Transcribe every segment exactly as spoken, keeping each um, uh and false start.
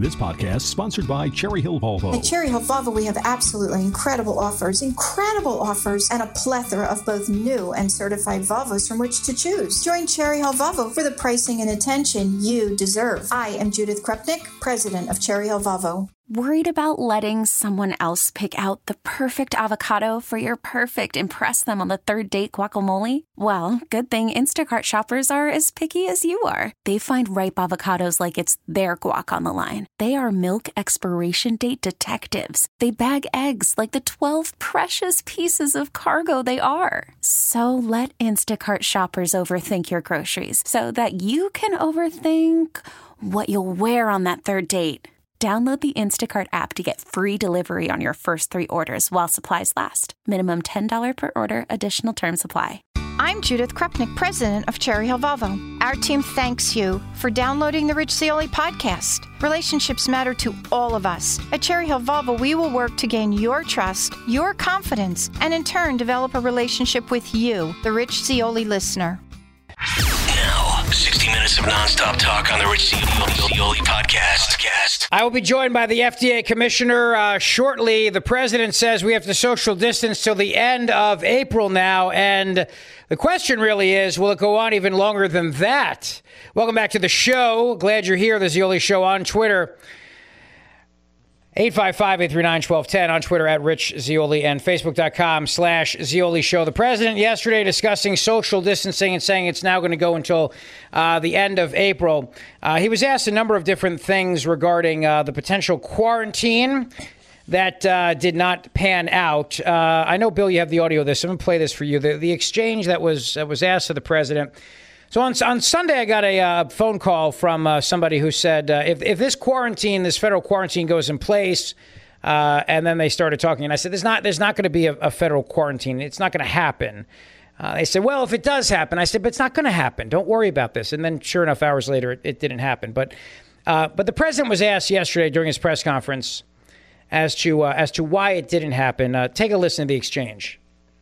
This podcast is sponsored by Cherry Hill Volvo. At Cherry Hill Volvo, we have absolutely incredible offers, incredible offers, and a plethora of both new and certified Volvos from which to choose. Join Cherry Hill Volvo for the pricing and attention you deserve. I am Judith Krupnik, president of Cherry Hill Volvo. Worried about letting someone else pick out the perfect avocado for your perfect impress them on the third date guacamole? Well, good thing Instacart shoppers are as picky as you are. They find ripe avocados like it's their guac on the line. They are milk expiration date detectives. They bag eggs like the twelve precious pieces of cargo they are. So let Instacart shoppers overthink your groceries so that you can overthink what you'll wear on that third date. Download the Instacart app to get free delivery on your first three orders while supplies last. Minimum ten dollars per order. Additional terms apply. I'm Judith Krupnik, president of Cherry Hill Volvo. Our team thanks you for downloading the Rich Zeoli podcast. Relationships matter to all of us. At Cherry Hill Volvo, we will work to gain your trust, your confidence, and in turn develop a relationship with you, the Rich Zeoli listener. Now, sixty minutes of nonstop talk on the Rich Zeoli podcast. I will be joined by the F D A commissioner uh, shortly. The president says we have to social distance till the end of April now. And the question really is, will it go on even longer than that? Welcome back to the show. Glad you're here. The Zeoli Show on Twitter. eight five five, eight three nine, one two one zero on Twitter at Rich Zeoli and Facebook.com slash Zeoli Show. The president yesterday discussing social distancing and saying it's now going to go until uh, the end of April. Uh, he was asked a number of different things regarding uh, the potential quarantine that uh, did not pan out. Uh, I know, Bill, you have the audio of this. I'm going to play this for you. The, the exchange that was, that was asked to the president. So on, on Sunday, I got a uh, phone call from uh, somebody who said, uh, if, if this quarantine, this federal quarantine goes in place, uh, and then they started talking, and I said, there's not there's not going to be a, a federal quarantine. It's not going to happen. Uh, they said, well, if it does happen, I said, but it's not going to happen. Don't worry about this. And then sure enough, hours later, it, it didn't happen. But uh, but the president was asked yesterday during his press conference as to, uh, as to why it didn't happen. Uh, take a listen to the exchange.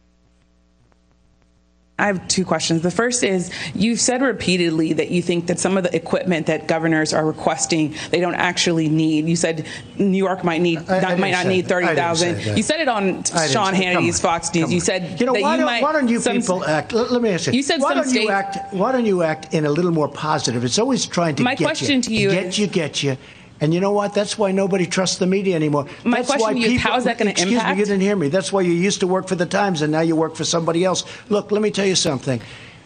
I have two questions. The first is, you've said repeatedly that you think that some of the equipment that governors are requesting, they don't actually need. You said New York might need I, not, I might not need thirty thousand. You said it on Sean Hannity's Fox News. You said you know, that why, you don't, might, why don't you some, people act? Let, let me ask you. You said why some don't state, you act? Why don't you act in a little more positive? It's always trying to my get question you, to you get is, you, get you. And you know what? That's why nobody trusts the media anymore. My That's question why to you people, is, how is that going to impact? Excuse me, you didn't hear me. That's why you used to work for the Times and now you work for somebody else. Look, let me tell you something.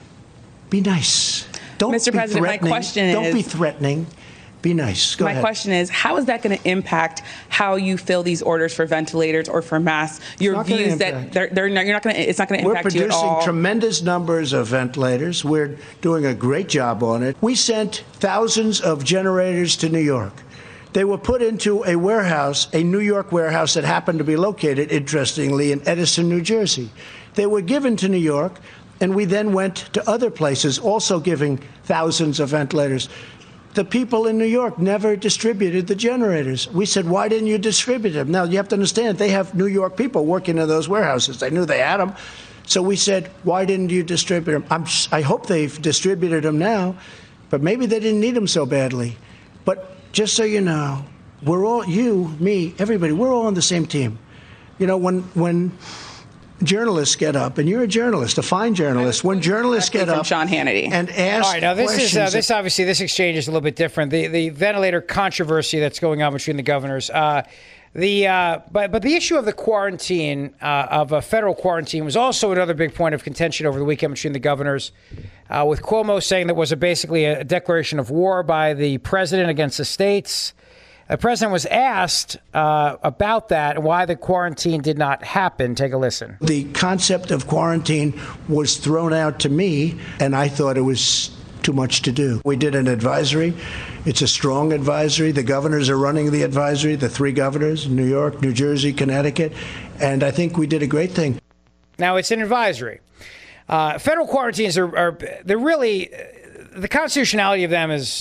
Be nice. Don't Mister be President, threatening. my question Don't is, be threatening. Be nice. Go my ahead. question is, how is that going to impact how you fill these orders for ventilators or for masks? Your views that they're, they're not, you're not going to, it's not going to impact you at all. We're producing tremendous numbers of ventilators. We're doing a great job on it. We sent thousands of generators to New York. They were put into a warehouse, a New York warehouse that happened to be located, interestingly, in Edison, New Jersey. They were given to New York, and we then went to other places, also giving thousands of ventilators. The people in New York never distributed the generators. We said, why didn't you distribute them? Now, you have to understand, they have New York people working in those warehouses. They knew they had them. So we said, why didn't you distribute them? I'm, I hope they've distributed them now, but maybe they didn't need them so badly. But just so you know, we're all, you, me, everybody, we're all on the same team. You know, when when journalists get up, and you're a journalist, a fine journalist, when journalists get up Sean Hannity. and ask All right, now this questions is uh, this obviously this exchange is a little bit different. The the ventilator controversy that's going on between the governors. Uh, the uh, but but the issue of the quarantine uh, of a federal quarantine was also another big point of contention over the weekend between the governors. Uh, with Cuomo saying that was a basically a declaration of war by the president against the states. The president was asked uh, about that and why the quarantine did not happen. Take a listen. The concept of quarantine was thrown out to me, and I thought it was too much to do. We did an advisory. It's a strong advisory. The governors are running the advisory, the three governors, New York, New Jersey, Connecticut, and I think we did a great thing. Now, it's an advisory. Uh, federal quarantines are, are they're really, the constitutionality of them is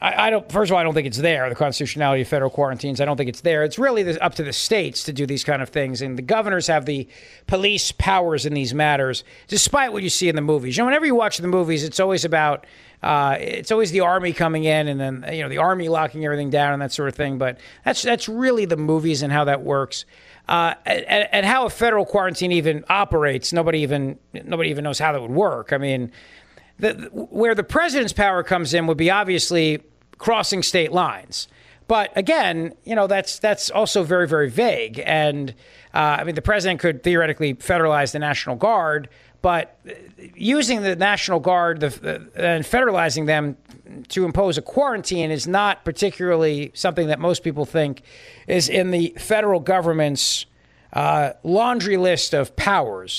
I, I don't. First of all, I don't think it's there. The constitutionality of federal quarantines. I don't think it's there. It's really the, up to the states to do these kind of things, and the governors have the police powers in these matters. Despite what you see in the movies, you know, whenever you watch the movies, it's always about. Uh, it's always the army coming in, and then you know the army locking everything down and that sort of thing. But that's that's really the movies and how that works, uh, and, and how a federal quarantine even operates. Nobody even nobody even knows how that would work. I mean. The, where the president's power comes in would be obviously crossing state lines. But again, you know, that's that's also very, very vague. And uh, I mean, the president could theoretically federalize the National Guard, but using the National Guard the, the, and federalizing them to impose a quarantine is not particularly something that most people think is in the federal government's uh, laundry list of powers.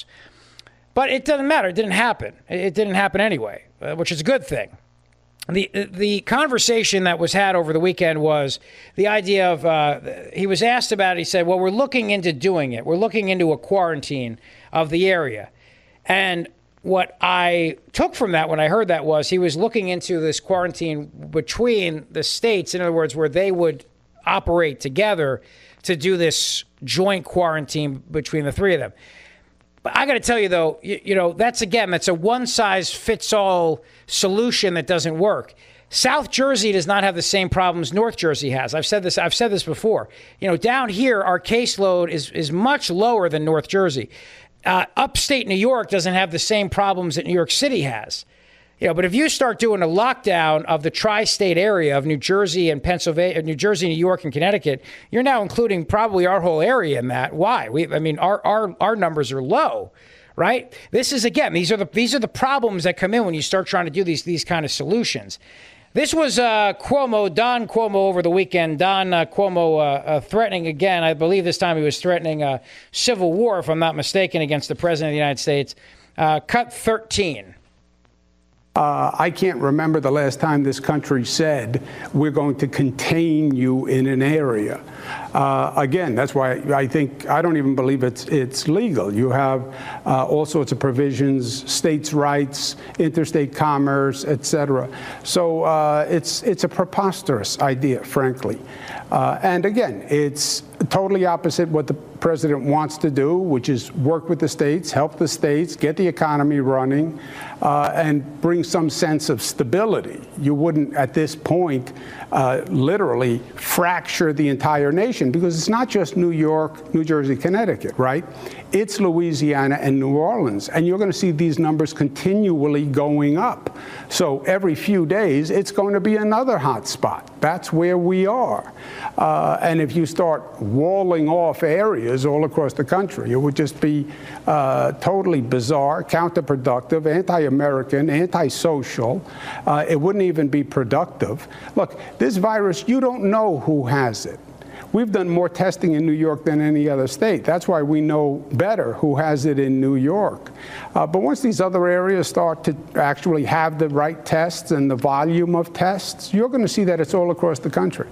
But it doesn't matter. It didn't happen. It didn't happen anyway, uh, which is a good thing. The the conversation that was had over the weekend was the idea of, uh, he was asked about it. He said, well, we're looking into doing it. We're looking into a quarantine of the area. And what I took from that when I heard that was he was looking into this quarantine between the states, in other words, where they would operate together to do this joint quarantine between the three of them. But I got to tell you, though, you, you know, that's, again, that's a one-size-fits-all solution that doesn't work. South Jersey does not have the same problems North Jersey has. I've said this. I've said this before. You know, down here, our caseload is is much lower than North Jersey. Uh, upstate New York doesn't have the same problems that New York City has. You know, but if you start doing a lockdown of the tri-state area of New Jersey and Pennsylvania, New Jersey, New York, and Connecticut, you're now including probably our whole area in that. Why? We, I mean, our our our numbers are low, right? This is again, these are the these are the problems that come in when you start trying to do these these kind of solutions. This was uh, Cuomo, Don Cuomo, over the weekend. Don uh, Cuomo uh, uh, threatening again. I believe this time he was threatening a civil war, if I'm not mistaken, against the president of the United States. Uh, cut thirteen. Uh, I can't remember the last time this country said we're going to contain you in an area. Uh, again, that's why I think I don't even believe it's it's legal. You have uh, all sorts of provisions, states' rights, interstate commerce, et cetera. So uh, it's it's a preposterous idea, frankly. Uh, and again, it's totally opposite what the president wants to do, which is work with the states, help the states, get the economy running, uh, and bring some sense of stability. You wouldn't, at this point, uh, literally fracture the entire nation, because it's not just New York, New Jersey, Connecticut, right? It's Louisiana and New Orleans. And you're going to see these numbers continually going up. So every few days, it's going to be another hot spot. That's where we are. Uh, and if you start walling off areas all across the country, it would just be uh, totally bizarre, counterproductive, anti-American, anti-social. Uh, it wouldn't even be productive. Look, this virus, you don't know who has it. We've done more testing in New York than any other state. That's why we know better who has it in New York. Uh, but once these other areas start to actually have the right tests and the volume of tests, you're going to see that it's all across the country.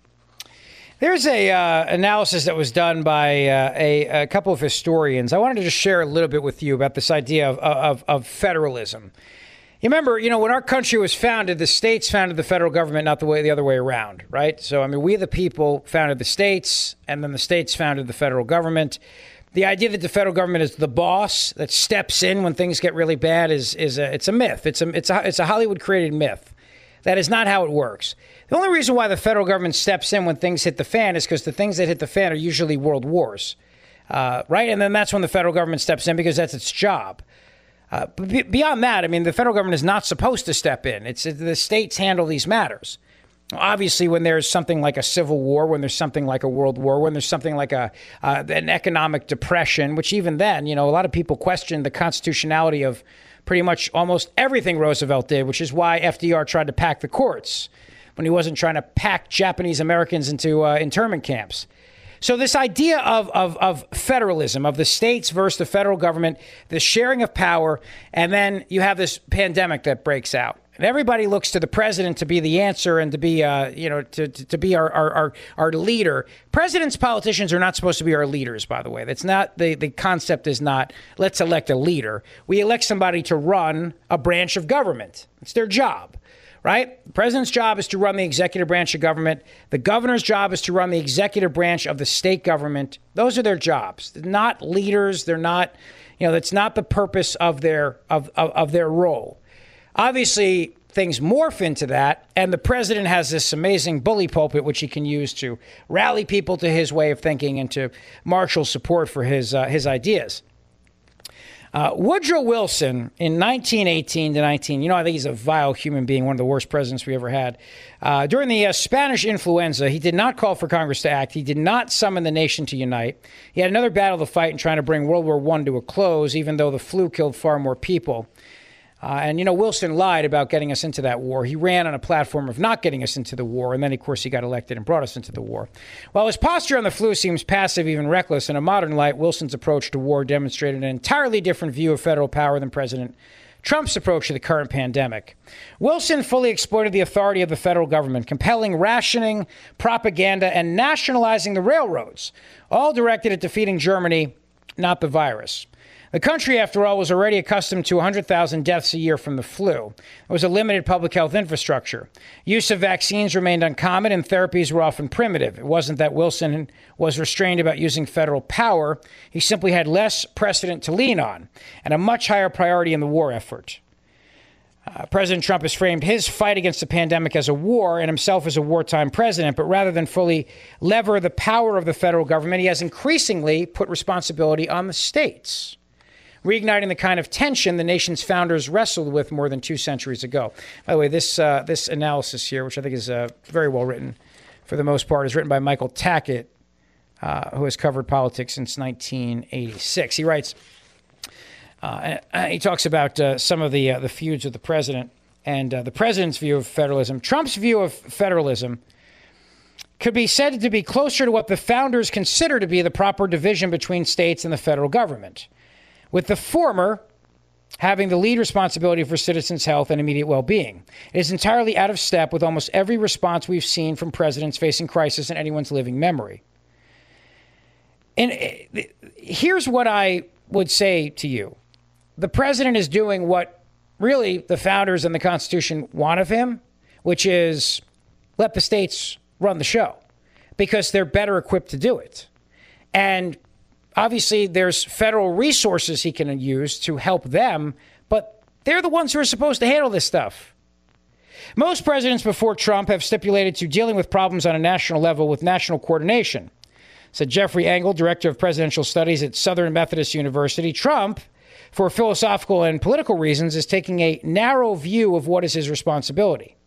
There's a uh, analysis that was done by uh, a, a couple of historians. I wanted to just share a little bit with you about this idea of, of, of federalism. You remember, you know, when our country was founded, the states founded the federal government, not the way the other way around, right? So, I mean, we the people founded the states, and then the states founded the federal government. The idea that the federal government is the boss that steps in when things get really bad is is a, it's a myth. It's a it's a it's a Hollywood created myth. That is not how it works. The only reason why the federal government steps in when things hit the fan is because the things that hit the fan are usually world wars, uh, right? And then that's when the federal government steps in because that's its job. Uh, but b- beyond that, I mean, the federal government is not supposed to step in. It's the states handle these matters. Obviously, when there's something like a civil war, when there's something like a world war, when there's something like a uh, an economic depression, which even then, you know, a lot of people question the constitutionality of pretty much almost everything Roosevelt did, which is why F D R tried to pack the courts when he wasn't trying to pack Japanese Americans into uh, internment camps. So this idea of, of, of federalism, of the states versus the federal government, the sharing of power, and then you have this pandemic that breaks out. And everybody looks to the president to be the answer and to be, uh, you know, to, to, to be our, our, our, our leader. Presidents, politicians are not supposed to be our leaders, by the way. That's not the, the concept is not let's elect a leader. We elect somebody to run a branch of government. It's their job. right? The president's job is to run the executive branch of government. The governor's job is to run the executive branch of the state government. Those are their jobs. They're not leaders. They're not, you know, that's not the purpose of their of, of, of their role. Obviously, things morph into that, and the president has this amazing bully pulpit, which he can use to rally people to his way of thinking and to marshal support for his uh, his ideas. Uh, Woodrow Wilson in nineteen eighteen to nineteen, you know, I think he's a vile human being, one of the worst presidents we ever had. Uh, during the uh, Spanish influenza, he did not call for Congress to act. He did not summon the nation to unite. He had another battle to fight in trying to bring World War One to a close, even though the flu killed far more people. Uh, and, you know, Wilson lied about getting us into that war. He ran on a platform of not getting us into the war. And then, of course, he got elected and brought us into the war. While his posture on the flu seems passive, even reckless, in a modern light, Wilson's approach to war demonstrated an entirely different view of federal power than President Trump's approach to the current pandemic. Wilson fully exploited the authority of the federal government, compelling rationing, propaganda, and nationalizing the railroads, all directed at defeating Germany, not the virus. The country, after all, was already accustomed to one hundred thousand deaths a year from the flu. There was a limited public health infrastructure. Use of vaccines remained uncommon, and therapies were often primitive. It wasn't that Wilson was restrained about using federal power. He simply had less precedent to lean on and a much higher priority in the war effort. Uh, President Trump has framed his fight against the pandemic as a war and himself as a wartime president, but rather than fully lever the power of the federal government, he has increasingly put responsibility on the states, reigniting the kind of tension the nation's founders wrestled with more than two centuries ago. By the way, this uh, this analysis here, which I think is uh, very well written for the most part, is written by Michael Tackett, uh, who has covered politics since nineteen eighty-six. He writes, uh, he talks about uh, some of the uh, the feuds with the president and uh, the president's view of federalism. Trump's view of federalism could be said to be closer to what the founders consider to be the proper division between states and the federal government, with the former having the lead responsibility for citizens' health and immediate well-being. It is entirely out of step with almost every response we've seen from presidents facing crisis in anyone's living memory. And here's what I would say to you. The president is doing what really the founders and the Constitution want of him, which is let the states run the show because they're better equipped to do it. And obviously, there's federal resources he can use to help them, but they're the ones who are supposed to handle this stuff. Most presidents before Trump have stipulated to dealing with problems on a national level with national coordination, said Jeffrey Engel, director of presidential studies at Southern Methodist University. Trump, for philosophical and political reasons, is taking a narrow view of what is his responsibility.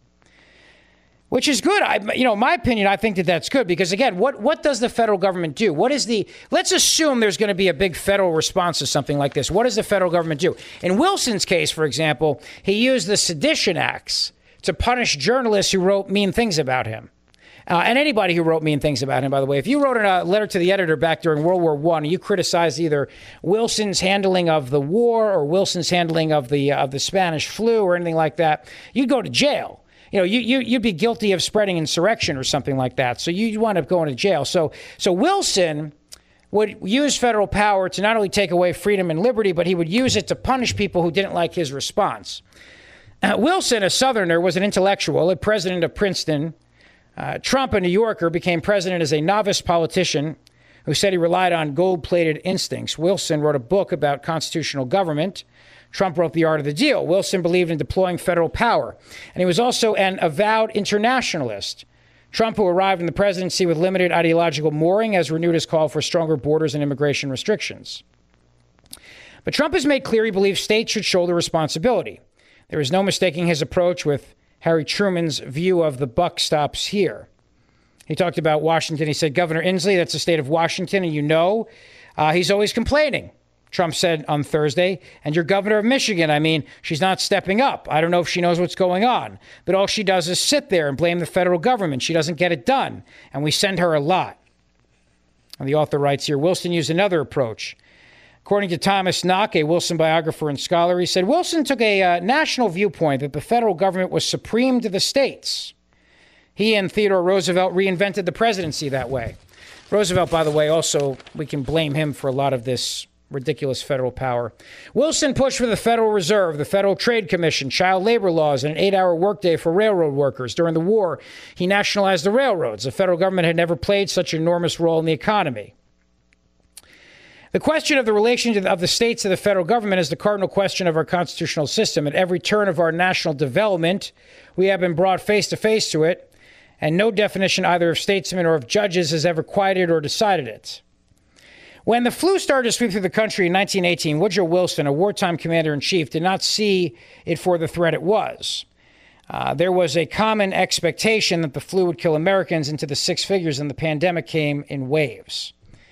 Which is good. I, you know, in my opinion, I think that that's good because, again, what, what does the federal government do? What is the, let's assume there's going to be a big federal response to something like this. What does the federal government do? In Wilson's case, for example, he used the Sedition Acts to punish journalists who wrote mean things about him. Uh, and anybody who wrote mean things about him, by the way. If you wrote a letter to the editor back during World War One, and you criticized either Wilson's handling of the war or Wilson's handling of the, uh, of the Spanish flu or anything like that, you'd go to jail. You know, you, you, you'd be guilty of spreading insurrection or something like that. So you'd wind up going to jail. So so Wilson would use federal power to not only take away freedom and liberty, but he would use it to punish people who didn't like his response. Uh, Wilson, a Southerner, was an intellectual, a president of Princeton. Uh, Trump, a New Yorker, became president as a novice politician who said he relied on gold-plated instincts. Wilson wrote a book about constitutional government. Trump wrote The Art of the Deal. Wilson believed in deploying federal power, and he was also an avowed internationalist. Trump, who arrived in the presidency with limited ideological mooring, has renewed his call for stronger borders and immigration restrictions. But Trump has made clear he believes states should shoulder responsibility. There is no mistaking his approach with Harry Truman's view of the buck stops here. He talked about Washington. He said, Governor Inslee, that's the state of Washington, and you know uh, he's always complaining. Trump said on Thursday, and your governor of Michigan, I mean, she's not stepping up. I don't know if she knows what's going on, but all she does is sit there and blame the federal government. She doesn't get it done, and we send her a lot. And the author writes here, Wilson used another approach. According to Thomas Knock, a Wilson biographer and scholar, he said, Wilson took a uh, national viewpoint that the federal government was supreme to the states. He and Theodore Roosevelt reinvented the presidency that way. Roosevelt, by the way, also, we can blame him for a lot of this ridiculous federal power. Wilson pushed for the Federal Reserve, the Federal Trade Commission, child labor laws, and an eight-hour workday for railroad workers. During the war, he nationalized the railroads. The federal government had never played such an enormous role in the economy. The question of the relation of the states to the federal government is the cardinal question of our constitutional system. At every turn of our national development, we have been brought face to face to it, and no definition either of statesmen or of judges has ever quieted or decided it. When the flu started to sweep through the country in nineteen eighteen, Woodrow Wilson, a wartime commander-in-chief, did not see it for the threat it was. Uh, there was a common expectation that the flu would kill Americans into the six figures, and the pandemic came in waves.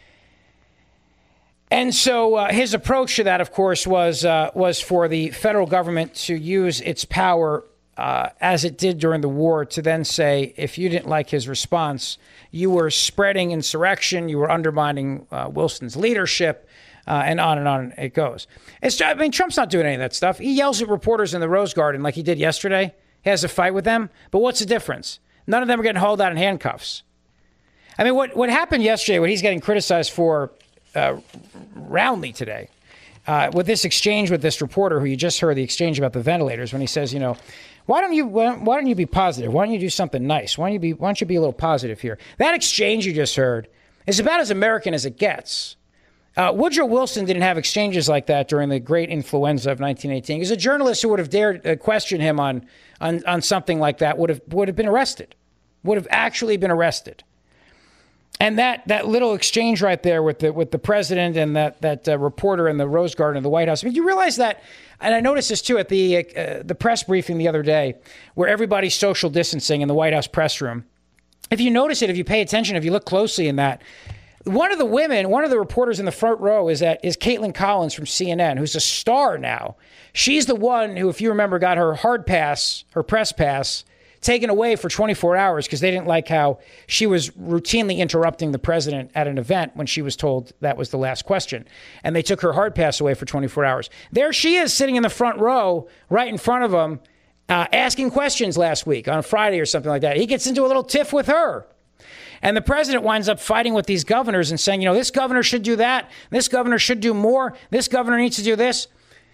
And so uh, his approach to that, of course, was uh, was for the federal government to use its power, uh, as it did during the war, to then say, if you didn't like his response, you were spreading insurrection, you were undermining uh, Wilson's leadership, uh, and on and on it goes. It's, I mean, Trump's not doing any of that stuff. He yells at reporters in the Rose Garden like he did yesterday. He has a fight with them. But what's the difference? None of them are getting hauled out in handcuffs. I mean, what, what happened yesterday, what he's getting criticized for uh, roundly today, uh, with this exchange with this reporter who you just heard the exchange about the ventilators, when he says, you know, Why don't you why don't you be positive? Why don't you do something nice? Why don't you be why don't you be a little positive here? That exchange you just heard is about as American as it gets. Uh, Woodrow Wilson didn't have exchanges like that during the great influenza of nineteen eighteen. Because a journalist who would have dared uh, question him on, on on something like that would have would have been arrested, would have actually been arrested. And that that little exchange right there with the with the president and that that uh, reporter in the Rose Garden of the White House. I mean, you realize that, and I noticed this too at the uh, the press briefing the other day, where everybody's social distancing in the White House press room. If you notice it, if you pay attention, if you look closely in that, one of the women, one of the reporters in the front row is that is Caitlin Collins from C N N, who's a star now. She's the one who, if you remember, got her hard pass, her press pass, taken away for twenty-four hours because they didn't like how she was routinely interrupting the president at an event when she was told that was the last question. And they took her hard pass away for twenty-four hours. There she is sitting in the front row right in front of him, uh, asking questions last week on a Friday or something like that. He gets into a little tiff with her. And the president winds up fighting with these governors and saying, you know, this governor should do that. This governor should do more. This governor needs to do this.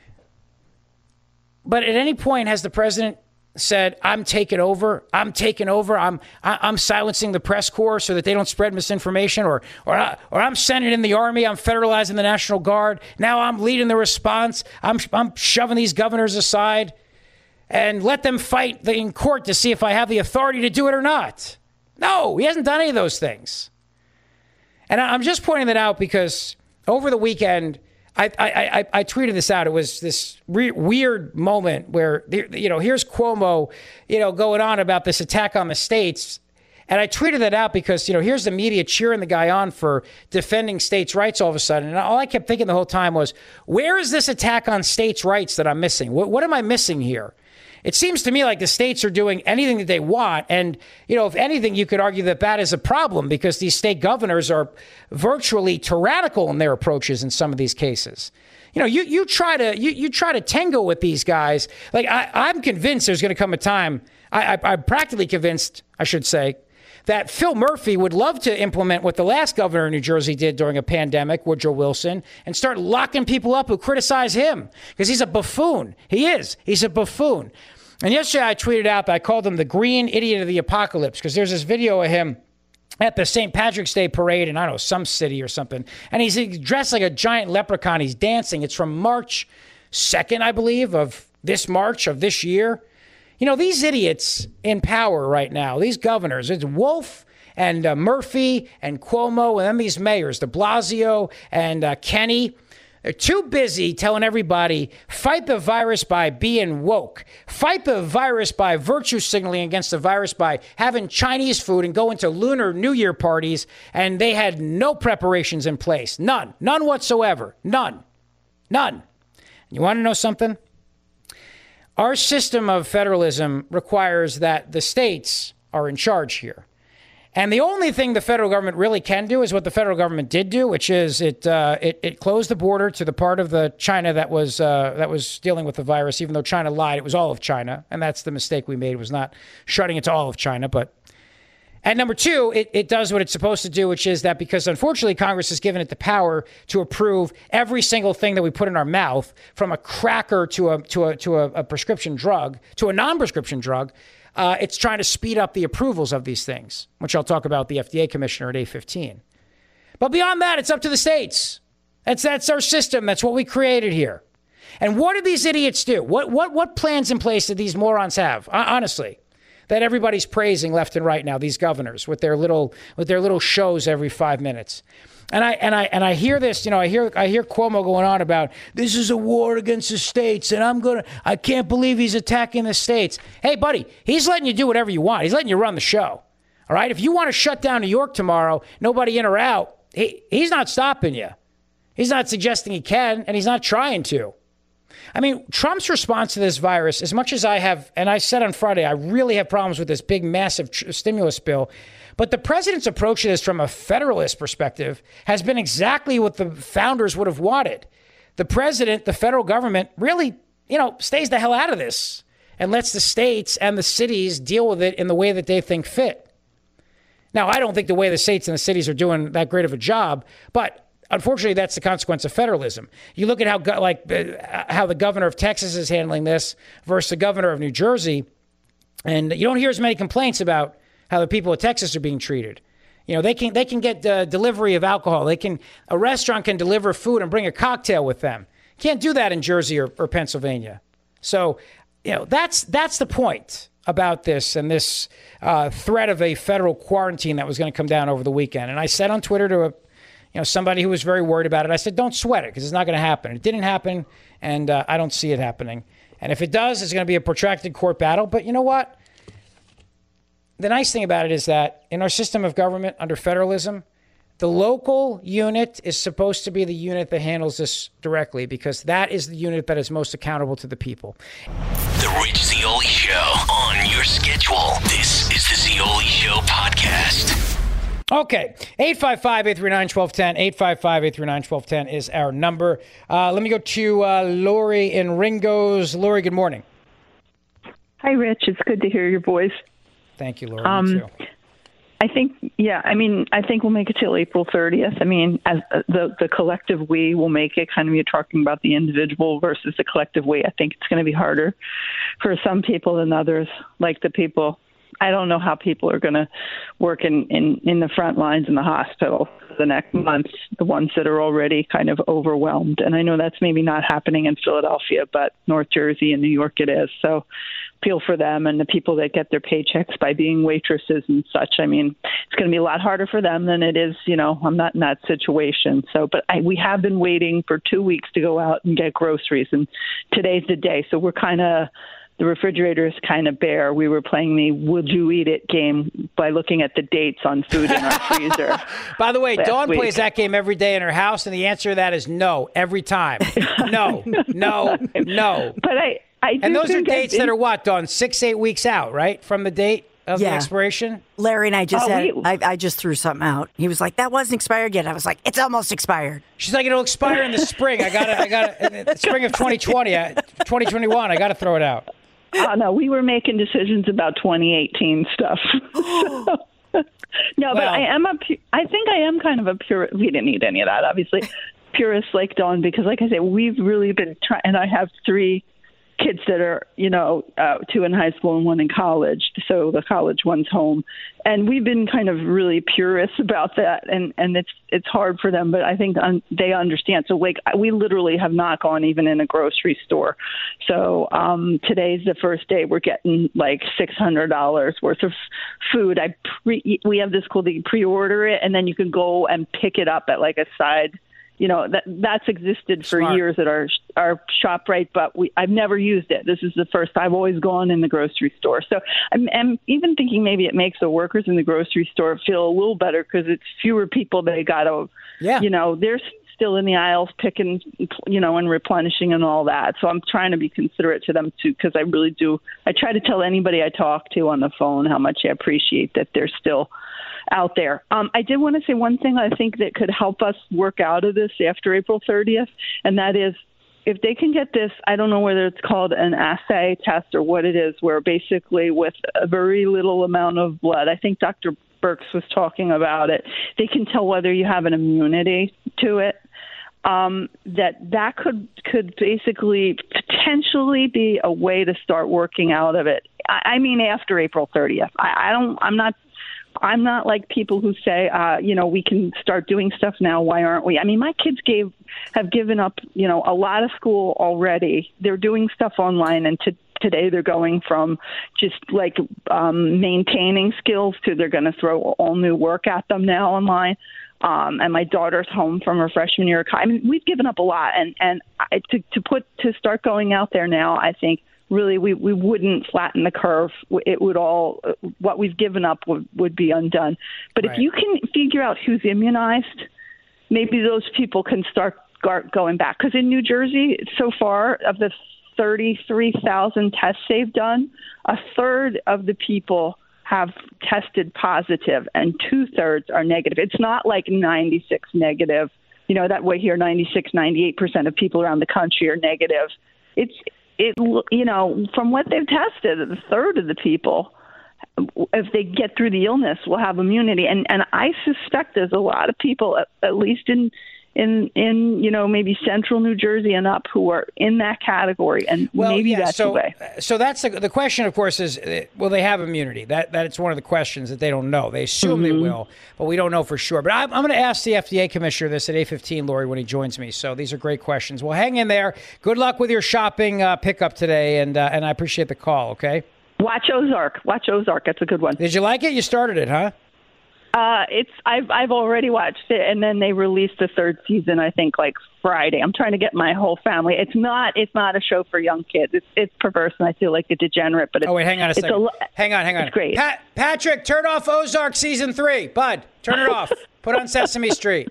But at any point has the president said, I'm taking over, I'm taking over, I'm I'm silencing the press corps so that they don't spread misinformation, or or, I, or I'm sending in the army, I'm federalizing the National Guard, now I'm leading the response, I'm I'm shoving these governors aside and let them fight in court to see if I have the authority to do it or not. No, he hasn't done any of those things. And I'm just pointing that out because over the weekend, I, I, I, I tweeted this out. It was this re- weird moment where, you know, here's Cuomo, you know, going on about this attack on the states. And I tweeted that out because, you know, here's the media cheering the guy on for defending states' rights all of a sudden. And all I kept thinking the whole time was, where is this attack on states' rights that I'm missing? What, what am I missing here? It seems to me like the states are doing anything that they want. And, you know, if anything, you could argue that that is a problem because these state governors are virtually tyrannical in their approaches in some of these cases. You know, you, you try to you, you try to tango with these guys. Like, I, I'm convinced there's going to come a time, I, I, I'm practically convinced, I should say, that Phil Murphy would love to implement what the last governor of New Jersey did during a pandemic, Woodrow Wilson, and start locking people up who criticize him because he's a buffoon. He is. He's a buffoon. And yesterday I tweeted out that I called him the green idiot of the apocalypse because there's this video of him at the Saint Patrick's Day parade in, I don't know, some city or something. And he's dressed like a giant leprechaun. He's dancing. It's from March second, I believe, of this March of this year. You know, these idiots in power right now, these governors, it's Wolf and uh, Murphy and Cuomo and then these mayors, de Blasio and uh, Kenney. They're too busy telling everybody, fight the virus by being woke. Fight the virus by virtue signaling against the virus by having Chinese food and going to Lunar New Year parties. And they had no preparations in place. None. None whatsoever. None. None. You want to know something? Our system of federalism requires that the states are in charge here. And the only thing the federal government really can do is what the federal government did do, which is it uh, it, it closed the border to the part of the China that was uh, that was dealing with the virus. Even though China lied, it was all of China, and that's the mistake we made, was not shutting it to all of China. But And number two, it, it does what it's supposed to do, which is that because unfortunately Congress has given it the power to approve every single thing that we put in our mouth, from a cracker to a to a to a, a prescription drug to a non-prescription drug. Uh, it's trying to speed up the approvals of these things, which I'll talk about the F D A commissioner at eight fifteen. But beyond that, it's up to the states. That's that's our system. That's what we created here. And what did these idiots do? What what what plans in place did these morons have? Honestly. That everybody's praising left and right now, these governors with their little with their little shows every five minutes. And I and I and I hear this, you know, I hear I hear Cuomo going on about this is a war against the states, and I'm gonna I can't believe he's attacking the states. Hey, buddy, he's letting you do whatever you want. He's letting you run the show. All right. If you want to shut down New York tomorrow, nobody in or out, he, he's not stopping you. He's not suggesting he can, and he's not trying to. I mean, Trump's response to this virus, as much as I have, and I said on Friday, I really have problems with this big, massive tr- stimulus bill. But the president's approach to this from a federalist perspective has been exactly what the founders would have wanted. The president, the federal government, really, you know, stays the hell out of this and lets the states and the cities deal with it in the way that they think fit. Now, I don't think the way the states and the cities are doing that great of a job, but unfortunately, that's the consequence of federalism. You look at how, go- like, uh, how the governor of Texas is handling this versus the governor of New Jersey, and you don't hear as many complaints about how the people of Texas are being treated. You know, they can they can get uh, delivery of alcohol. They can a restaurant can deliver food and bring a cocktail with them. Can't do that in Jersey or, or Pennsylvania. So, you know, that's that's the point about this and this uh, threat of a federal quarantine that was going to come down over the weekend. And I said on Twitter to a You know, somebody who was very worried about it, I said, don't sweat it because it's not going to happen. It didn't happen, and uh, I don't see it happening. And if it does, it's going to be a protracted court battle. But you know what? The nice thing about it is that in our system of government under federalism, the local unit is supposed to be the unit that handles this directly because that is the unit that is most accountable to the people. The Rich Zeoli Show on your schedule. This is the Zeoli Show podcast. Okay, eight five five, eight three nine, one two one zero, eight five five, eight three nine, one two one zero is our number. Uh, let me go to uh, Lori in Ringgoes. Lori, good morning. Hi, Rich. It's good to hear your voice. Thank you, Lori. Um, Me too. I think, yeah, I mean, I think we'll make it till April thirtieth. I mean, as uh, the, the collective we will make it, kind of you're talking about the individual versus the collective we. I think it's going to be harder for some people than others, like the people. I don't know how people are going to work in, in, in the front lines in the hospital for the next month, the ones that are already kind of overwhelmed. And I know that's maybe not happening in Philadelphia, but North Jersey and New York it is. So feel for them and the people that get their paychecks by being waitresses and such. I mean, it's going to be a lot harder for them than it is, you know, I'm not in that situation. So, but I, we have been waiting for two weeks to go out and get groceries, and today's the day. So we're kind of, the refrigerator is kind of bare. We were playing the "Would You Eat It" game by looking at the dates on food in our freezer. By the way, Dawn week. plays that game every day in her house, and the answer to that is no, every time. No, no, no. But I, I do and those are think dates been... that are what, Dawn? Six, eight weeks out, right, from the date of yeah. the expiration? Larry and I just oh, had, we... I, I just threw something out. He was like, that wasn't expired yet. I was like, it's almost expired. She's like, it'll expire in the spring. I got to, I got to, spring of twenty twenty, twenty twenty-one, I got to throw it out. Oh, no, we were making decisions about twenty eighteen stuff. so, no, well, but I am a, I think I am kind of a pure, we didn't need any of that, obviously, purist like Dawn, because like I said, we've really been trying, and I have three kids that are, you know, uh, two in high school and one in college. So the college one's home. And we've been kind of really purists about that. And, and it's it's hard for them, but I think un- they understand. So, like, we literally have not gone even in a grocery store. So um, today's the first day we're getting like six hundred dollars worth of food. I pre- We have this cool thing, you pre-order it, and then you can go and pick it up at like a side. You know, that that's existed for Smart. years at our our ShopRite, but we I've never used it. This is the first. I've always gone in the grocery store. So I'm, I'm even thinking maybe it makes the workers in the grocery store feel a little better because it's fewer people they got to, yeah. you know, they're still in the aisles picking, you know, and replenishing and all that. So I'm trying to be considerate to them, too, because I really do. I try to tell anybody I talk to on the phone how much I appreciate that they're still out there. Um, I did want to say one thing I think that could help us work out of this after April thirtieth, and that is if they can get this, I don't know whether it's called an assay test or what it is, where basically with a very little amount of blood, I think Doctor Birx was talking about it. They can tell whether you have an immunity to it. Um, that that could could basically potentially be a way to start working out of it. I, I mean, after April thirtieth. I, I don't. I'm not. I'm not like people who say, uh, you know, we can start doing stuff now. Why aren't we? I mean, my kids gave have given up, you know, a lot of school already. They're doing stuff online, and to, today they're going from just like um, maintaining skills to they're going to throw all new work at them now online. Um, and my daughter's home from her freshman year of college. I mean, we've given up a lot, and and I, to to put to start going out there now, I think. Really, we, we wouldn't flatten the curve. It would all, what we've given up would, would be undone. But right. if you can figure out who's immunized, maybe those people can start going back. Because in New Jersey, so far, of the thirty-three thousand tests they've done, a third of the people have tested positive and two-thirds are negative. It's not like ninety-six negative. You know, that way here, ninety-six, ninety-eight percent of people around the country are negative. It's It, you know, from what they've tested, a third of the people, if they get through the illness, will have immunity. And and I suspect there's a lot of people, at, at least in, in, in, you know, maybe central New Jersey and up, who are in that category. And well, maybe yeah, that's so, the way. So that's the, the question, of course, is, will they have immunity? That That's one of the questions that they don't know. They assume mm-hmm. they will, but we don't know for sure. But I'm, I'm going to ask the F D A commissioner this at eight fifteen, Lori, when he joins me. So these are great questions. Well, hang in there. Good luck with your shopping uh, pickup today, and uh, and I appreciate the call, okay? Watch Ozark. Watch Ozark. That's a good one. Did you like it? You started it, huh? Uh, it's I've I've already watched it, and then they released the third season. I think like Friday. I'm trying to get my whole family. It's not it's not a show for young kids. It's it's perverse, and I feel like a degenerate. But it's, oh wait, hang on a second. A, hang on, hang on. It's great. Pat, Patrick, turn off Ozark season three. Bud, turn it off. Put on Sesame Street.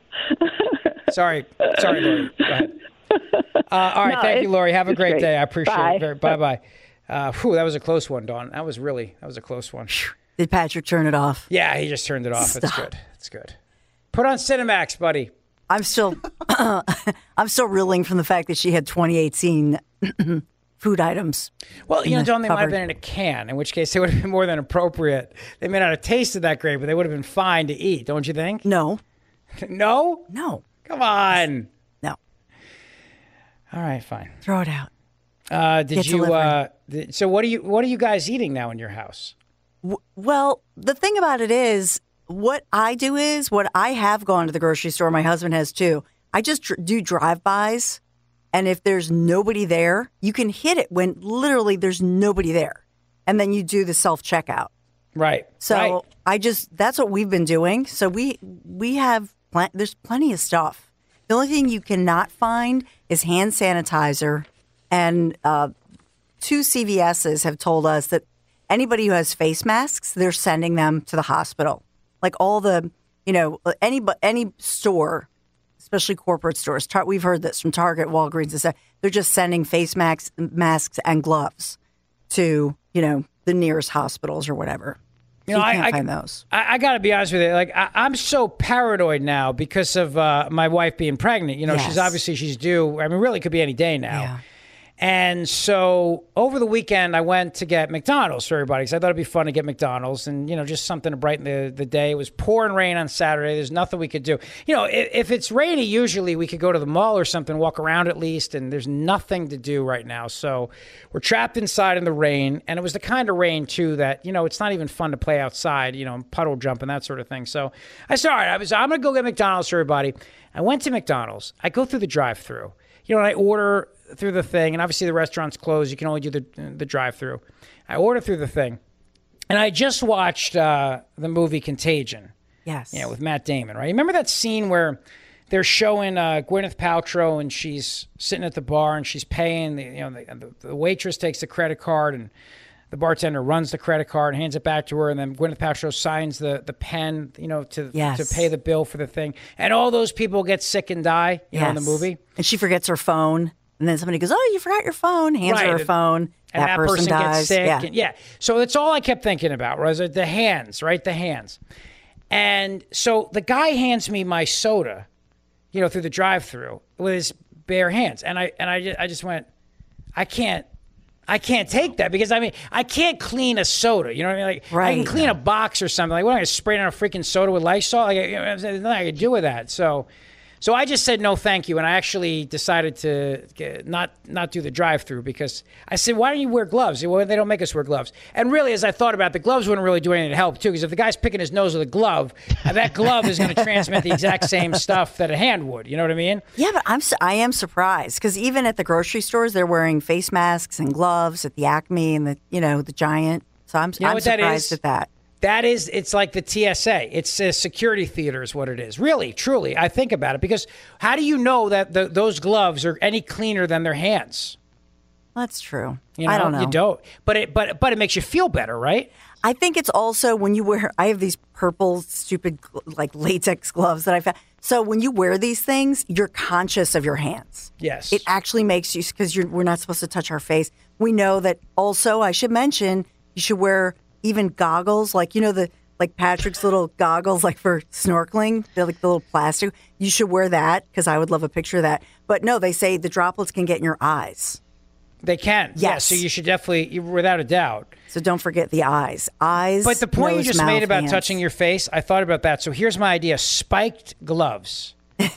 Sorry, sorry, Lori. Go ahead. Uh, all right, no, thank you, Lori. Have a great, great day. I appreciate Bye. it. Very, bye bye. Uh, whew, that was a close one, Dawn. That was really that was a close one. Did Patrick turn it off? Yeah, he just turned it off. Stop. That's good. That's good. Put on Cinemax, buddy. I'm still, I'm still reeling from the fact that she had twenty eighteen food items. Well, you know, the Dawn, they cupboard. might have been in a can, in which case they would have been more than appropriate. They may not have tasted that great, but they would have been fine to eat, don't you think? No. No? No. Come on. No. All right, fine. Throw it out. Uh, did Get you? Uh, did, so, what are you? What are you guys eating now in your house? W- well, the thing about it is, what I do is, what I have gone to the grocery store. My husband has too. I just dr- do drive-bys, and if there's nobody there, you can hit it when literally there's nobody there, and then you do the self-checkout. Right. So right. I just that's what we've been doing. So we we have pl- there's plenty of stuff. The only thing you cannot find is hand sanitizer. And uh, two C V S's have told us that anybody who has face masks, they're sending them to the hospital. Like all the, you know, any any store, especially corporate stores. Tar- we've heard this from Target, Walgreens, and stuff. They're just sending face masks, masks and gloves to, you know, the nearest hospitals or whatever. You so know, you can't I, find I, those. I, I got to be honest with you. Like, I, I'm so paranoid now because of uh, my wife being pregnant. You know, Yes. she's obviously she's due. I mean, really, could be any day now. Yeah. And so over the weekend, I went to get McDonald's for everybody because I thought it'd be fun to get McDonald's and, you know, just something to brighten the, the day. It was pouring rain on Saturday. There's nothing we could do. You know, if, if it's rainy, usually we could go to the mall or something, walk around at least, and there's nothing to do right now. So we're trapped inside in the rain. And it was the kind of rain, too, that, you know, it's not even fun to play outside, you know, puddle jump and that sort of thing. So I said, all right, I was, I'm going to go get McDonald's for everybody. I went to McDonald's. I go through the drive-thru. You know, and I order through the thing, and obviously the restaurant's closed. You can only do the the drive-through. I order through the thing, and I just watched uh, the movie Contagion. Yes. Yeah, with Matt Damon, right? You remember that scene where they're showing uh, Gwyneth Paltrow, and she's sitting at the bar, and she's paying. The, you know, the, the waitress takes the credit card, and the bartender runs the credit card and hands it back to her, and then Gwyneth Paltrow signs the, the pen, you know, to Yes. to pay the bill for the thing. And all those people get sick and die, you know, in the Yes. movie. And she forgets her phone. And then somebody goes, "Oh, you forgot your phone." Hands Right. her her phone. And that, person, person dies. gets sick. Yeah. And, yeah. So that's all I kept thinking about was the hands, right? The hands. And so the guy hands me my soda, you know, through the drive-thru with his bare hands. And I and I just, I just went, I can't I can't take that because I mean I can't clean a soda. You know what I mean? Like Right. I can clean a box or something. Like what am I gonna spray down a freaking soda with Lysol? Like, you know, there's nothing I can do with that. So, so I just said no, thank you, and I actually decided to get, not not do the drive-through because I said, why don't you wear gloves? Well, they don't make us wear gloves. And really, as I thought about it, the gloves wouldn't really do anything to help too, because if the guy's picking his nose with a glove, that glove is going to transmit the exact same stuff that a hand would. You know what I mean? Yeah, but I'm su- I am surprised because even at the grocery stores, they're wearing face masks and gloves at the Acme and the you know the Giant. So I'm You know I'm what that surprised is? at that. That is, it's like the T S A. It's a security theater is what it is. Really, truly, I think about it. Because how do you know that the, those gloves are any cleaner than their hands? That's true. You know, I don't know. You don't. But it, but, but it makes you feel better, right? I think it's also when you wear, I have these purple, stupid, like latex gloves that I found. So when you wear these things, you're conscious of your hands. Yes. It actually makes you, because we're not supposed to touch our face. We know that also, I should mention, you should wear even goggles, like, you know, the like Patrick's little goggles, like for snorkeling, they're like the little plastic. You should wear that because I would love a picture of that. But no, they say the droplets can get in your eyes. They can. Yes. Yeah, so you should definitely, without a doubt. So don't forget the eyes. Eyes. But the point nose, you just mouth, made about hands. touching your face, I thought about that. So here's my idea: spiked gloves.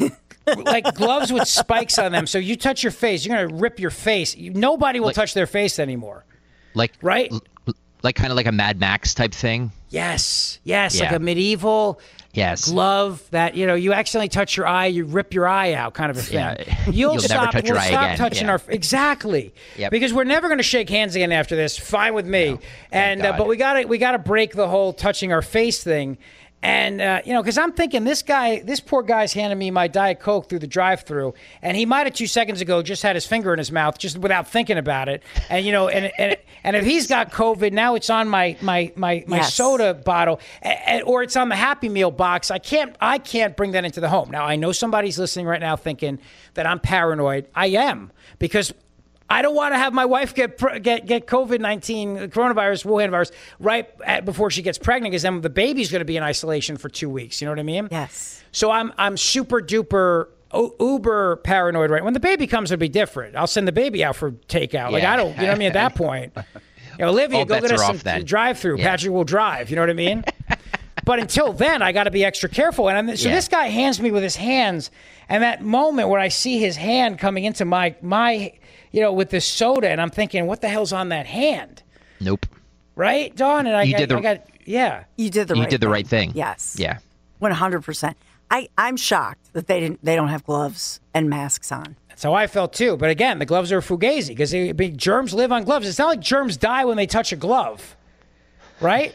Like gloves with spikes on them. So you touch your face, you're going to rip your face. You, nobody will Like- touch their face anymore. Like Right? l- like kind of like a Mad Max type thing. Yes. Yes. Like Yeah. a medieval Yes. glove that, you know, you accidentally touch your eye, you rip your eye out kind of a thing. Yeah. You'll, You'll never stop, touch your we'll eye stop again. touching Yeah. our exactly. Yep. Because we're never going to shake hands again after this. Fine with me. and uh, God. but we got to we got to break the whole touching our face thing. And, uh, you know, because I'm thinking this guy, this poor guy's handing me my Diet Coke through the drive-thru, and he might have two seconds ago just had his finger in his mouth just without thinking about it. And, you know, and and, and if he's got COVID, now it's on my my my, my Yes. soda bottle, a- a- or it's on the Happy Meal box. I can't I can't bring that into the home. Now, I know somebody's listening right now thinking that I'm paranoid. I am, because I don't want to have my wife get pr- get get COVID nineteen, coronavirus, Wuhan virus, right at, before she gets pregnant, because then the baby's going to be in isolation for two weeks. You know what I mean? Yes. So I'm I'm super duper u- uber paranoid. Right when the baby comes, it'll be different. I'll send the baby out for takeout. Like Yeah. I don't, you know what I mean? At that point, you know, Olivia, All go bets get us are some off then. drive-through. Yeah. Patrick will drive. You know what I mean? But until then, I got to be extra careful. And I'm, so Yeah. this guy hands me with his hands, and that moment where I see his hand coming into my my, you know, with this soda, and I'm thinking, what the hell's on that hand? Nope. Right, Dawn? And I, You I, did the- I got, yeah. You did the You right did the thing. right thing. Yes. Yeah. one hundred percent. I, I'm shocked that they didn't. They don't have gloves and masks on. That's how I felt too. But again, the gloves are fugazi because they, big germs live on gloves. It's not like germs die when they touch a glove, right?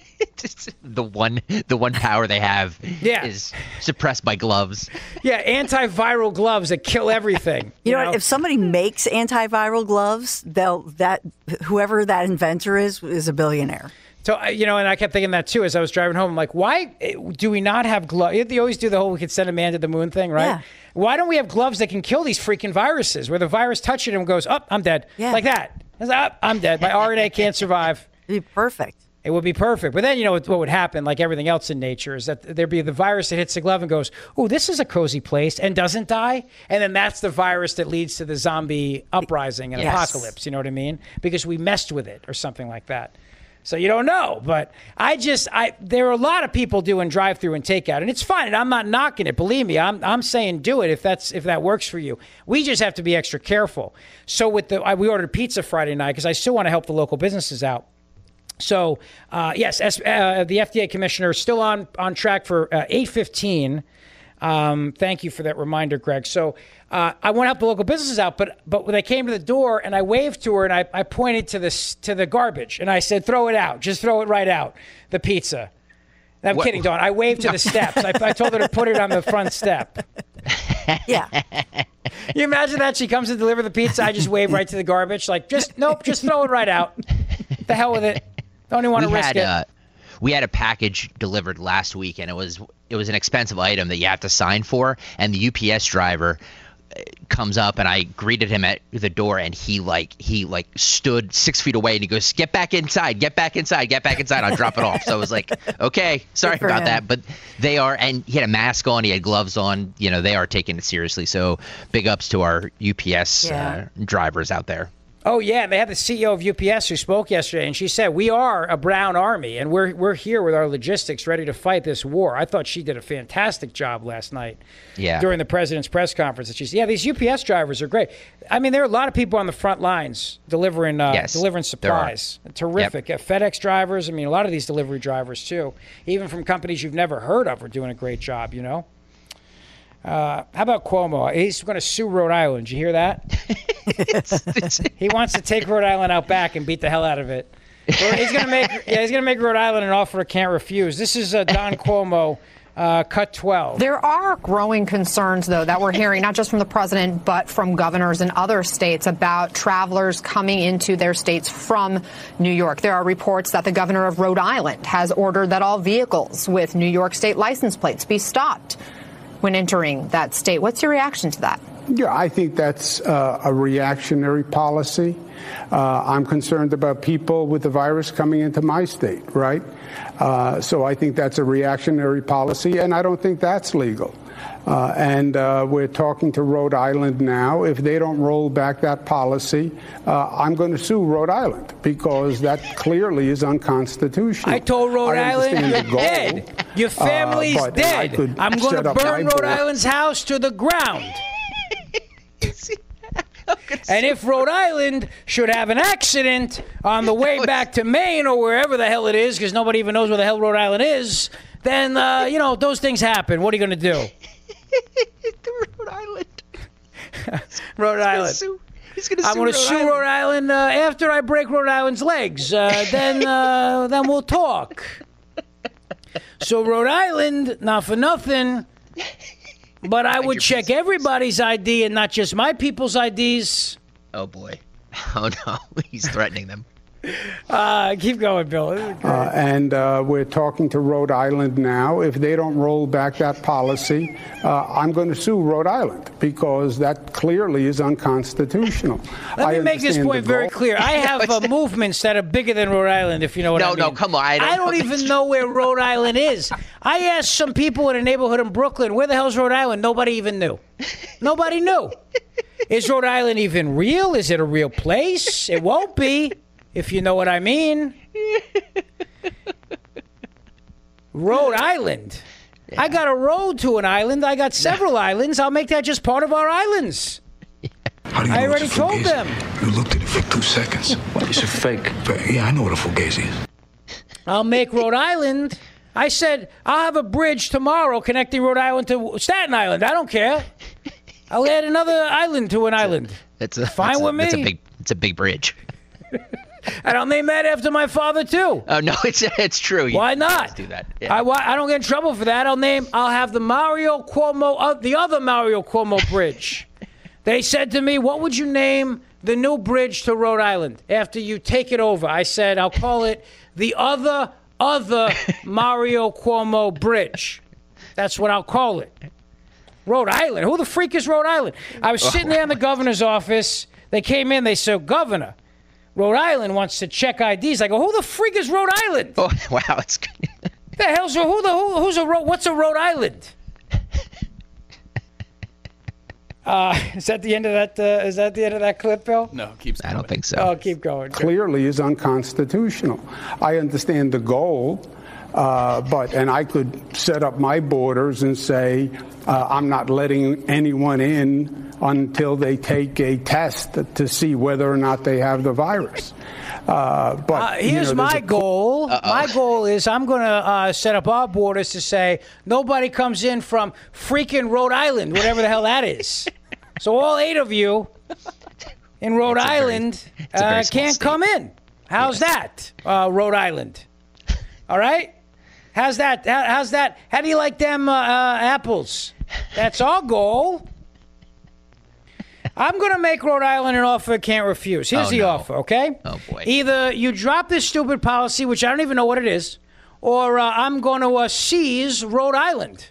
the one the one power they have Yeah. is suppressed by gloves. Yeah, antiviral gloves that kill everything. You, know, what? If somebody makes antiviral gloves, they'll that whoever that inventor is is a billionaire. So, uh, you know, and I kept thinking that too as I was driving home. I'm like, why eh, do we not have gloves? They always do the whole we could send a man to the moon thing, right? Yeah. Why don't we have gloves that can kill these freaking viruses where the virus touches it and goes, oh, I'm dead. Yeah. Like that. It's like, oh, I'm dead. My R N A can't survive. It'd be perfect. It would be perfect. But then, you know, what would happen, like everything else in nature, is that there'd be the virus that hits the glove and goes, oh, this is a cozy place, and doesn't die. And then that's the virus that leads to the zombie uprising and Yes. apocalypse. You know what I mean? Because we messed with it or something like that. So you don't know. But I just, I there are a lot of people doing drive-through and takeout, and it's fine. And I'm not knocking it. Believe me, I'm I'm saying do it if that's if that works for you. We just have to be extra careful. So with the, I, we ordered pizza Friday night because I still want to help the local businesses out. So, uh, yes, S, uh, the F D A commissioner is still on, on track for uh, eight fifteen. Um, thank you for that reminder, Greg. So uh, I want to help the local businesses out, but but when they came to the door and I waved to her and I, I pointed to this to the garbage and I said, throw it out. Just throw it right out, the pizza. And I'm What- kidding, Dawn. I waved to the steps. I, I told her to put it on the front step. Yeah. You imagine that? She comes to deliver the pizza. I just wave right to the garbage. Like, just, nope, just throw it right out. The hell with it. Don't even want to we risk had it. uh, we had a package delivered last week, and it was it was an expensive item that you have to sign for. And the U P S driver uh, comes up, and I greeted him at the door, and he like he like stood six feet away, and he goes, "Get back inside, get back inside, get back inside. I'll drop it off." So I was like, "Okay, sorry for about him. that," but they are, and he had a mask on, he had gloves on. You know, they are taking it seriously. So big ups to our U P S Yeah. uh, drivers out there. Oh, yeah. They had the C E O of U P S who spoke yesterday, and she said, we are a brown army, and we're we're here with our logistics ready to fight this war. I thought she did a fantastic job last night yeah. during the president's press conference. And she said, yeah, these U P S drivers are great. I mean, there are a lot of people on the front lines delivering uh, yes, delivering supplies. Terrific. Yep. Uh, FedEx drivers, I mean, a lot of these delivery drivers, too, even from companies you've never heard of, are doing a great job, you know? Uh, how about Cuomo? He's going to sue Rhode Island. Did you hear that? it's, it's, he wants to take Rhode Island out back and beat the hell out of it. He's going to make yeah, he's going to make Rhode Island an offer it can't refuse. This is uh, Don Cuomo, uh, cut twelve. There are growing concerns, though, that we're hearing, not just from the president, but from governors in other states about travelers coming into their states from New York. There are reports that the governor of Rhode Island has ordered that all vehicles with New York state license plates be stopped when entering that state. What's your reaction to that? Yeah, I think that's uh, a reactionary policy. Uh, I'm concerned about people with the virus coming into my state, right? Uh, so I think that's a reactionary policy, and I don't think that's legal. Uh, and uh, we're talking to Rhode Island now. If they don't roll back that policy, uh, I'm going to sue Rhode Island because that clearly is unconstitutional. I told Rhode I Island, you're goal, dead. Your family's uh, dead. I'm going to burn Rhode board. Island's house to the ground. And if Rhode Island should have an accident on the way back to Maine or wherever the hell it is, because nobody even knows where the hell Rhode Island is, then, uh, you know, those things happen. What are you going to do? Rhode Island. Rhode he's Island. Sue, he's going to sue I'm going to Rhode sue Island. Rhode Island uh, after I break Rhode Island's legs. Uh, then, uh, then we'll talk. So Rhode Island, not for nothing, but I would check everybody's I D and not just my people's I Ds. Oh, boy. Oh, no. He's threatening them. Uh, keep going, Bill. Uh, and uh, we're talking to Rhode Island now. If they don't roll back that policy, uh, I'm going to sue Rhode Island because that clearly is unconstitutional. Let I me make this point very clear. I have uh, movements that are bigger than Rhode Island, if you know what no, I mean. No, no, come on. I don't, I don't even know where Rhode Island is. I asked some people in a neighborhood in Brooklyn, where the hell's Rhode Island? Nobody even knew. Nobody knew. Is Rhode Island even real? Is it a real place? It won't be. If you know what I mean. Rhode Island. Yeah. I got a road to an island. I got several islands. I'll make that just part of our islands. How do you I know already it's a told fugazi? them. You looked at it for two seconds. What is a fake? But, yeah, I know what a fugazi is. I'll make Rhode Island. I said, I'll have a bridge tomorrow connecting Rhode Island to Staten Island. I don't care. I'll add another island to an island. That's a, Fine that's with a, me. It's a big, it's a big bridge. And I'll name that after my father, too. Oh, no, it's it's true. You Why not? Do that. Yeah. I, I don't get in trouble for that. I'll name, I'll have the Mario Cuomo, uh, the other Mario Cuomo bridge. They said to me, what would you name the new bridge to Rhode Island after you take it over? I said, I'll call it the other, other Mario Cuomo bridge. That's what I'll call it. Rhode Island. Who the freak is Rhode Island? I was sitting there in the governor's office. They came in. They said, Governor, Rhode Island wants to check I Ds. I go, who the freak is Rhode Island? Oh, wow, it's good. The hell's a, who the who, who's a what's a Rhode Island? Uh, is that the end of that? Uh, is that the end of that clip, Bill? No, keeps. I don't think so. Oh, keep going. Clearly is unconstitutional. I understand the goal. Uh, but and I could set up my borders and say uh, I'm not letting anyone in until they take a test to see whether or not they have the virus. Uh, but uh, here's you know, my a... goal. Uh-oh. My goal is I'm going to uh, set up our borders to say nobody comes in from freaking Rhode Island, whatever the hell that is. So all eight of you in Rhode it's Island very, uh, can't state. come in. How's yes. that, uh, Rhode Island? All right. How's that? How, how's that? How do you like them uh, uh, apples? That's our goal. I'm going to make Rhode Island an offer it can't refuse. Here's oh, the no. offer, okay? Oh, boy. Either you drop this stupid policy, which I don't even know what it is, or uh, I'm going to uh, seize Rhode Island.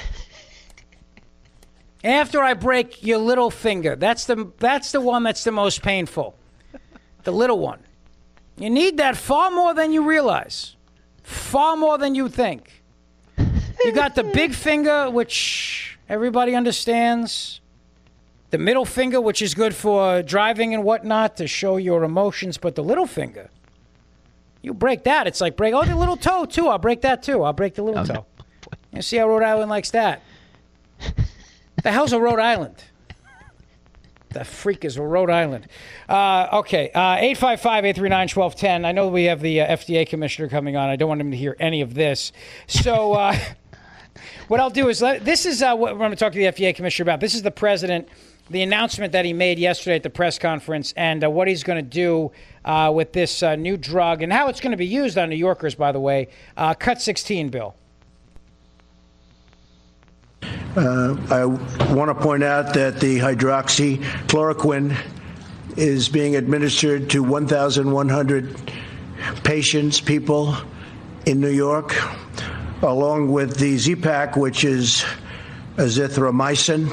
After I break your little finger. That's the, that's the one that's the most painful. The little one. You need that far more than you realize. Far more than you think. You got the big finger, which everybody understands. The middle finger, which is good for driving and whatnot, to show your emotions. But the little finger, you break that. It's like break, oh, the little toe, too. I'll break that, too. I'll break the little toe. You see how Rhode Island likes that? The hell's a Rhode Island? The freak is a Rhode Island. Uh, okay, uh, eight five five, eight three nine, one two one zero. I know we have the uh, F D A commissioner coming on. I don't want him to hear any of this. So uh, what I'll do is, let, this is uh, what we're going to talk to the F D A commissioner about. This is the president, the announcement that he made yesterday at the press conference, and uh, what he's going to do uh, with this uh, new drug and how it's going to be used on New Yorkers, by the way. Uh, cut sixteen, Bill. Uh, I want to point out that the hydroxychloroquine is being administered to one thousand one hundred patients, people in New York, along with the Z-Pak, which is azithromycin.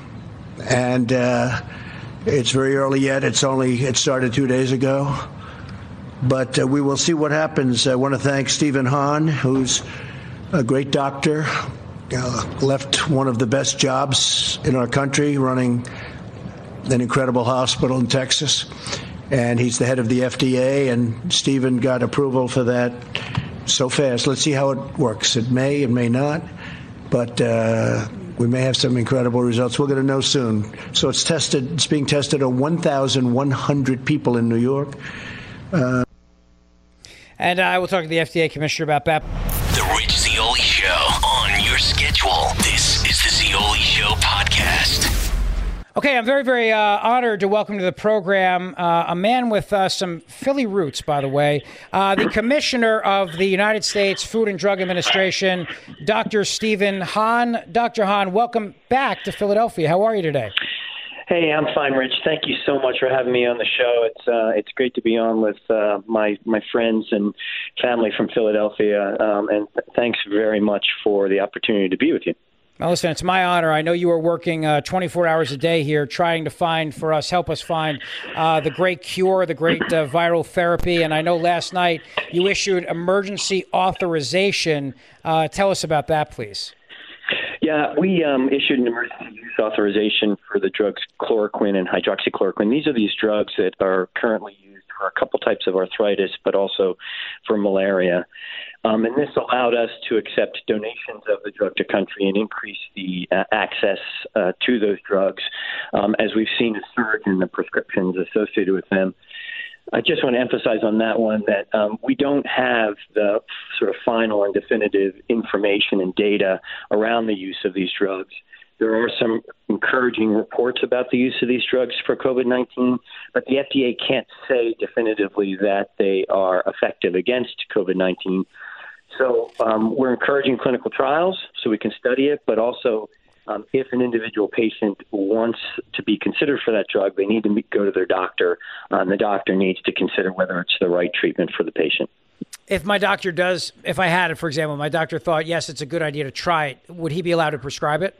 And uh, it's very early yet. It's only, it started two days ago. But uh, we will see what happens. I want to thank Stephen Hahn, who's a great doctor. Uh, left one of the best jobs in our country running an incredible hospital in Texas. And he's the head of the F D A, and Stephen got approval for that so fast. Let's see how it works. It may, it may not, but uh, we may have some incredible results. We're going to know soon. So it's tested, it's being tested on one thousand one hundred people in New York. Uh, and I will talk to the F D A commissioner about that. The Rich Zeoli Show on your schedule. This is the Zeoli Show podcast. Okay, I'm very, very uh, honored to welcome to the program uh, a man with uh, some Philly roots, by the way, uh, the Commissioner of the United States Food and Drug Administration, Doctor Stephen Hahn. Doctor Hahn, welcome back to Philadelphia. How are you today? Hey, I'm fine, Rich. Thank you so much for having me on the show. It's uh, it's great to be on with uh, my my friends and family from Philadelphia, um, and th- thanks very much for the opportunity to be with you. Well, listen, it's my honor. I know you are working uh, twenty-four hours a day here trying to find for us, help us find uh, the great cure, the great uh, viral therapy. And I know last night you issued emergency authorization. Uh, tell us about that, please. Yeah, we um, issued an emergency use authorization for the drugs chloroquine and hydroxychloroquine. These are these drugs that are currently used for a couple types of arthritis, but also for malaria. Um, and this allowed us to accept donations of the drug to country and increase the uh, access uh, to those drugs, um, as we've seen a surge in the prescriptions associated with them. I just want to emphasize on that one that um, we don't have the sort of final and definitive information and data around the use of these drugs. There are some encouraging reports about the use of these drugs for COVID nineteen, but the F D A can't say definitively that they are effective against COVID nineteen. So um, we're encouraging clinical trials so we can study it, but also Um, if an individual patient wants to be considered for that drug, they need to meet, go to their doctor, uh, and the doctor needs to consider whether it's the right treatment for the patient. If my doctor does, if I had it, for example, my doctor thought, yes, it's a good idea to try it, would he be allowed to prescribe it?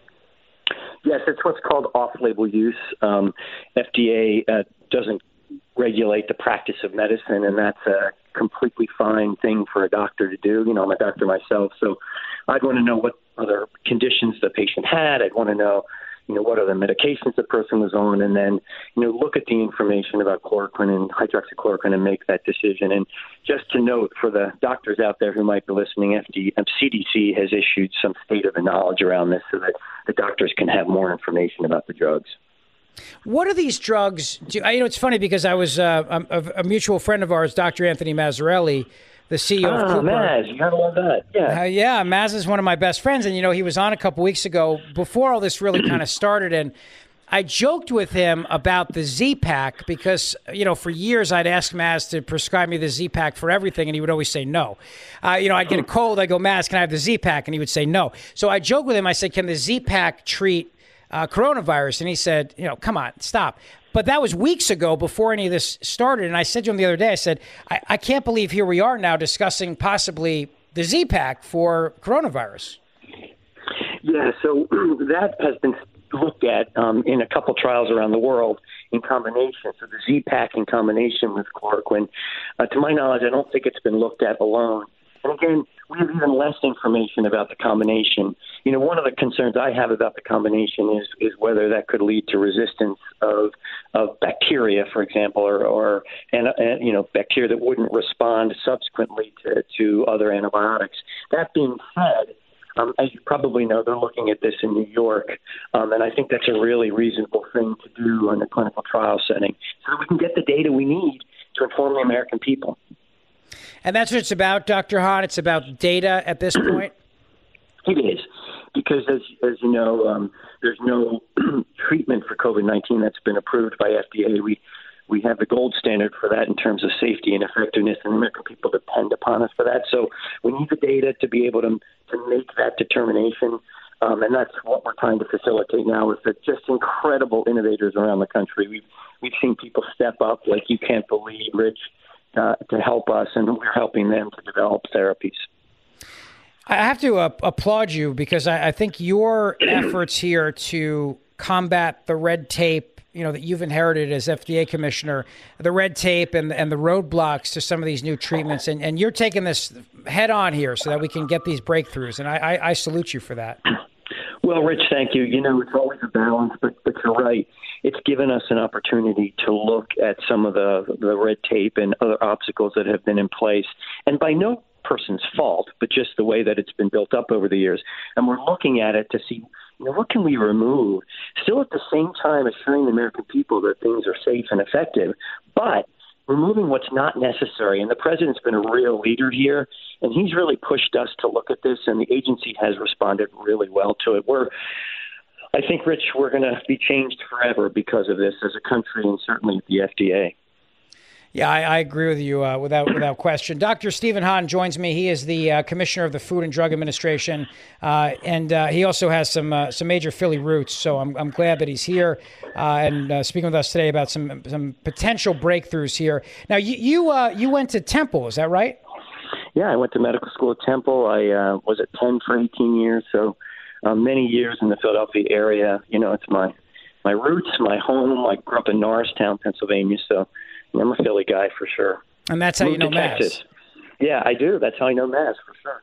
Yes, it's what's called off-label use. Um, F D A uh, doesn't regulate the practice of medicine, and that's a completely fine thing for a doctor to do. You know, I'm a doctor myself, so I'd want to know what other conditions the patient had. I'd want to know, you know, what other medications the person was on, and then, you know, look at the information about chloroquine and hydroxychloroquine and make that decision. And just to note, for the doctors out there who might be listening, F D A, C D C has issued some state of the knowledge around this so that the doctors can have more information about the drugs. What are these drugs? Do, I, you know, it's funny because I was uh, a, a mutual friend of ours, Doctor Anthony Mazzarelli, the C E O ah, of Cooper. Maz, you gotta love that. Yeah, uh, yeah. Maz is one of my best friends, and you know, he was on a couple weeks ago before all this really kind of started, and I joked with him about the Z-Pak because, you know, for years I'd ask Maz to prescribe me the Z-Pak for everything, and he would always say no. Uh, you know, I'd get a cold, I go, Maz, can I have the Z-Pak? And he would say no. So I joked with him. I said, can the Z-Pak treat uh, coronavirus? And he said, you know, come on, stop. But that was weeks ago before any of this started. And I said to him the other day, I said, I, I can't believe here we are now discussing possibly the Z-Pak for coronavirus. Yeah, so that has been looked at um, in a couple trials around the world in combination. So the Z-Pak in combination with chloroquine. Uh, to my knowledge, I don't think it's been looked at alone And again, we have even less information about the combination. You know, one of the concerns I have about the combination is is whether that could lead to resistance of of bacteria, for example, or, or and, and you know, bacteria that wouldn't respond subsequently to, to other antibiotics. That being said, Um, as you probably know, they're looking at this in New York, um, and I think that's a really reasonable thing to do in a clinical trial setting so that we can get the data we need to inform the American people. And that's what it's about, Doctor Hahn? It's about data at this point? It is, because as, as you know, um, there's no treatment for COVID nineteen that's been approved by F D A. We We have the gold standard for that in terms of safety and effectiveness, and American people depend upon us for that. So we need the data to be able to to make that determination, um, and that's what we're trying to facilitate now with the just incredible innovators around the country. We've, we've seen people step up like you can't believe, Rich, uh, to help us, and we're helping them to develop therapies. I have to uh, applaud you because I, I think your efforts here to combat the red tape, you know, that you've inherited as F D A commissioner, the red tape and and the roadblocks to some of these new treatments, and, and you're taking this head on here so that we can get these breakthroughs, and I, I, I salute you for that. Well, Rich, thank you. You know, it's always a balance, but, but you're right. It's given us an opportunity to look at some of the, the red tape and other obstacles that have been in place, and by no person's fault, but just the way that it's been built up over the years. And we're looking at it to see, you know, what can we remove? Still at the same time assuring the American people that things are safe and effective, but removing what's not necessary. And the president's been a real leader here, and he's really pushed us to look at this, and the agency has responded really well to it. We're, I think, Rich, we're going to be changed forever because of this as a country, and certainly the F D A. Yeah, I, I agree with you uh, without without question. Doctor Stephen Hahn joins me. He is the uh, commissioner of the Food and Drug Administration, uh, and uh, he also has some uh, some major Philly roots. So I'm I'm glad that he's here uh, and uh, speaking with us today about some some potential breakthroughs here. Now, you you, uh, you went to Temple, is that right? Yeah, I went to medical school at Temple. I uh, was at Penn for eighteen years, so uh, many years in the Philadelphia area. You know, it's my my roots, my home. I grew up in Norristown, Pennsylvania, so I'm a Philly guy for sure. And that's how Moved you know Mass. Texas. Yeah, I do. That's how I know Mass for sure.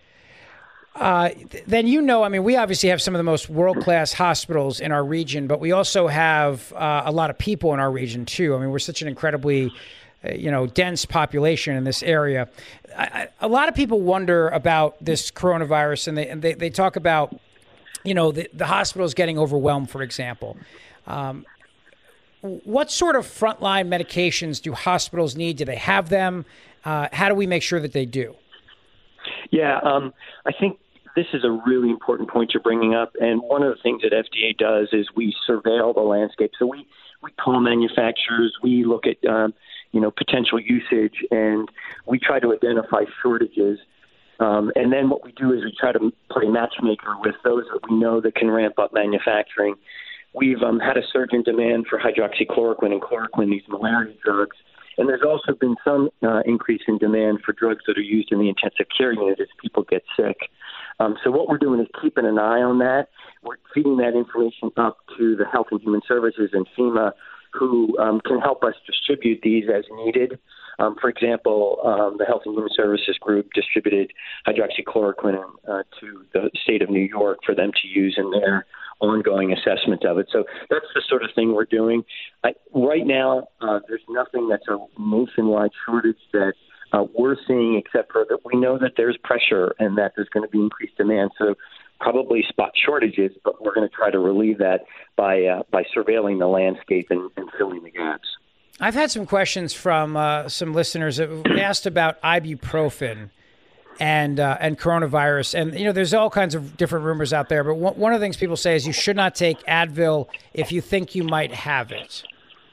Uh, th- then you know, I mean, we obviously have some of the most world-class hospitals in our region, but we also have uh, a lot of people in our region too. I mean, we're such an incredibly, uh, you know, dense population in this area. I, I, a lot of people wonder about this coronavirus, and they and they, they talk about, you know, the, the hospitals getting overwhelmed, for example. Um, What sort of frontline medications do hospitals need? Do they have them? Uh, how do we make sure that they do? Yeah, um, I think this is a really important point you're bringing up. And one of the things that F D A does is we surveil the landscape. So we, we call manufacturers, we look at, um, you know, potential usage, and we try to identify shortages. Um, and then what we do is we try to play matchmaker with those that we know that can ramp up manufacturing. We've um, had a surge in demand for hydroxychloroquine and chloroquine, these malaria drugs. And there's also been some uh, increase in demand for drugs that are used in the intensive care unit as people get sick. Um, so what we're doing is keeping an eye on that. We're feeding that information up to the Health and Human Services and FEMA, who um, can help us distribute these as needed. Um, for example, um, the Health and Human Services group distributed hydroxychloroquine uh, to the state of New York for them to use in their ongoing assessment of it. So that's the sort of thing we're doing. I, right now, uh, there's nothing that's a nationwide shortage that uh, we're seeing, except for that we know that there's pressure and that there's going to be increased demand. So probably spot shortages, but we're going to try to relieve that by uh, by surveilling the landscape and, and filling the gaps. I've had some questions from uh, some listeners that asked about ibuprofen and uh, and coronavirus. And, you know, there's all kinds of different rumors out there. But one, one of the things people say is you should not take Advil if you think you might have it.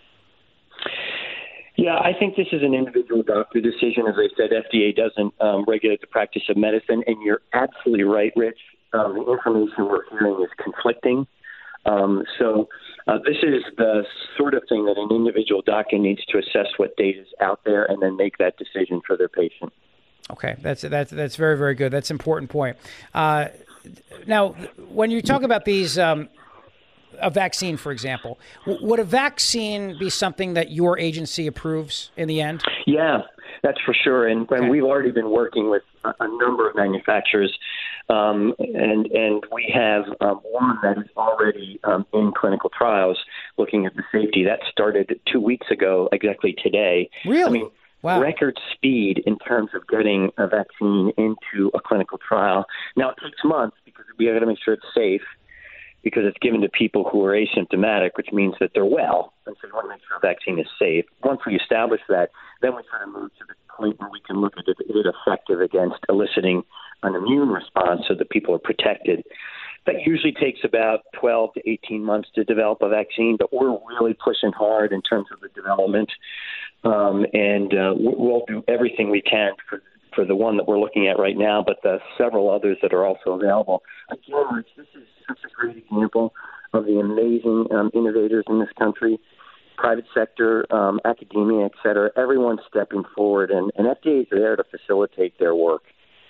Yeah, I think this is an individual doctor decision. As I said, F D A doesn't um, regulate the practice of medicine. And you're absolutely right, Rich. Um, the information we're hearing is conflicting. Um, so uh, this is the sort of thing that an individual doctor needs to assess what data is out there and then make that decision for their patient. Okay, that's that's that's very, very good. That's an important point. Uh, now, when you talk about these, um, a vaccine, for example, w- would a vaccine be something that your agency approves in the end? Yeah, that's for sure. And, Okay. and we've already been working with a, a number of manufacturers, um, and and we have um, one that is already um, in clinical trials looking at the safety. That started two weeks ago, exactly today. Really? I mean, wow. Record speed in terms of getting a vaccine into a clinical trial. Now, it takes months because we got to make sure it's safe, because it's given to people who are asymptomatic, which means that they're well. And so we want to make sure the vaccine is safe. Once we establish that, then we try to move to the point where we can look at it, is it effective against eliciting an immune response so that people are protected. That usually takes about twelve to eighteen months to develop a vaccine, but we're really pushing hard in terms of the development. Um, and uh, we'll do everything we can for, for the one that we're looking at right now, but the several others that are also available. Again, Rich, this is such a great example of the amazing um, innovators in this country, private sector, um, academia, et cetera, everyone stepping forward, and, and F D A is there to facilitate their work.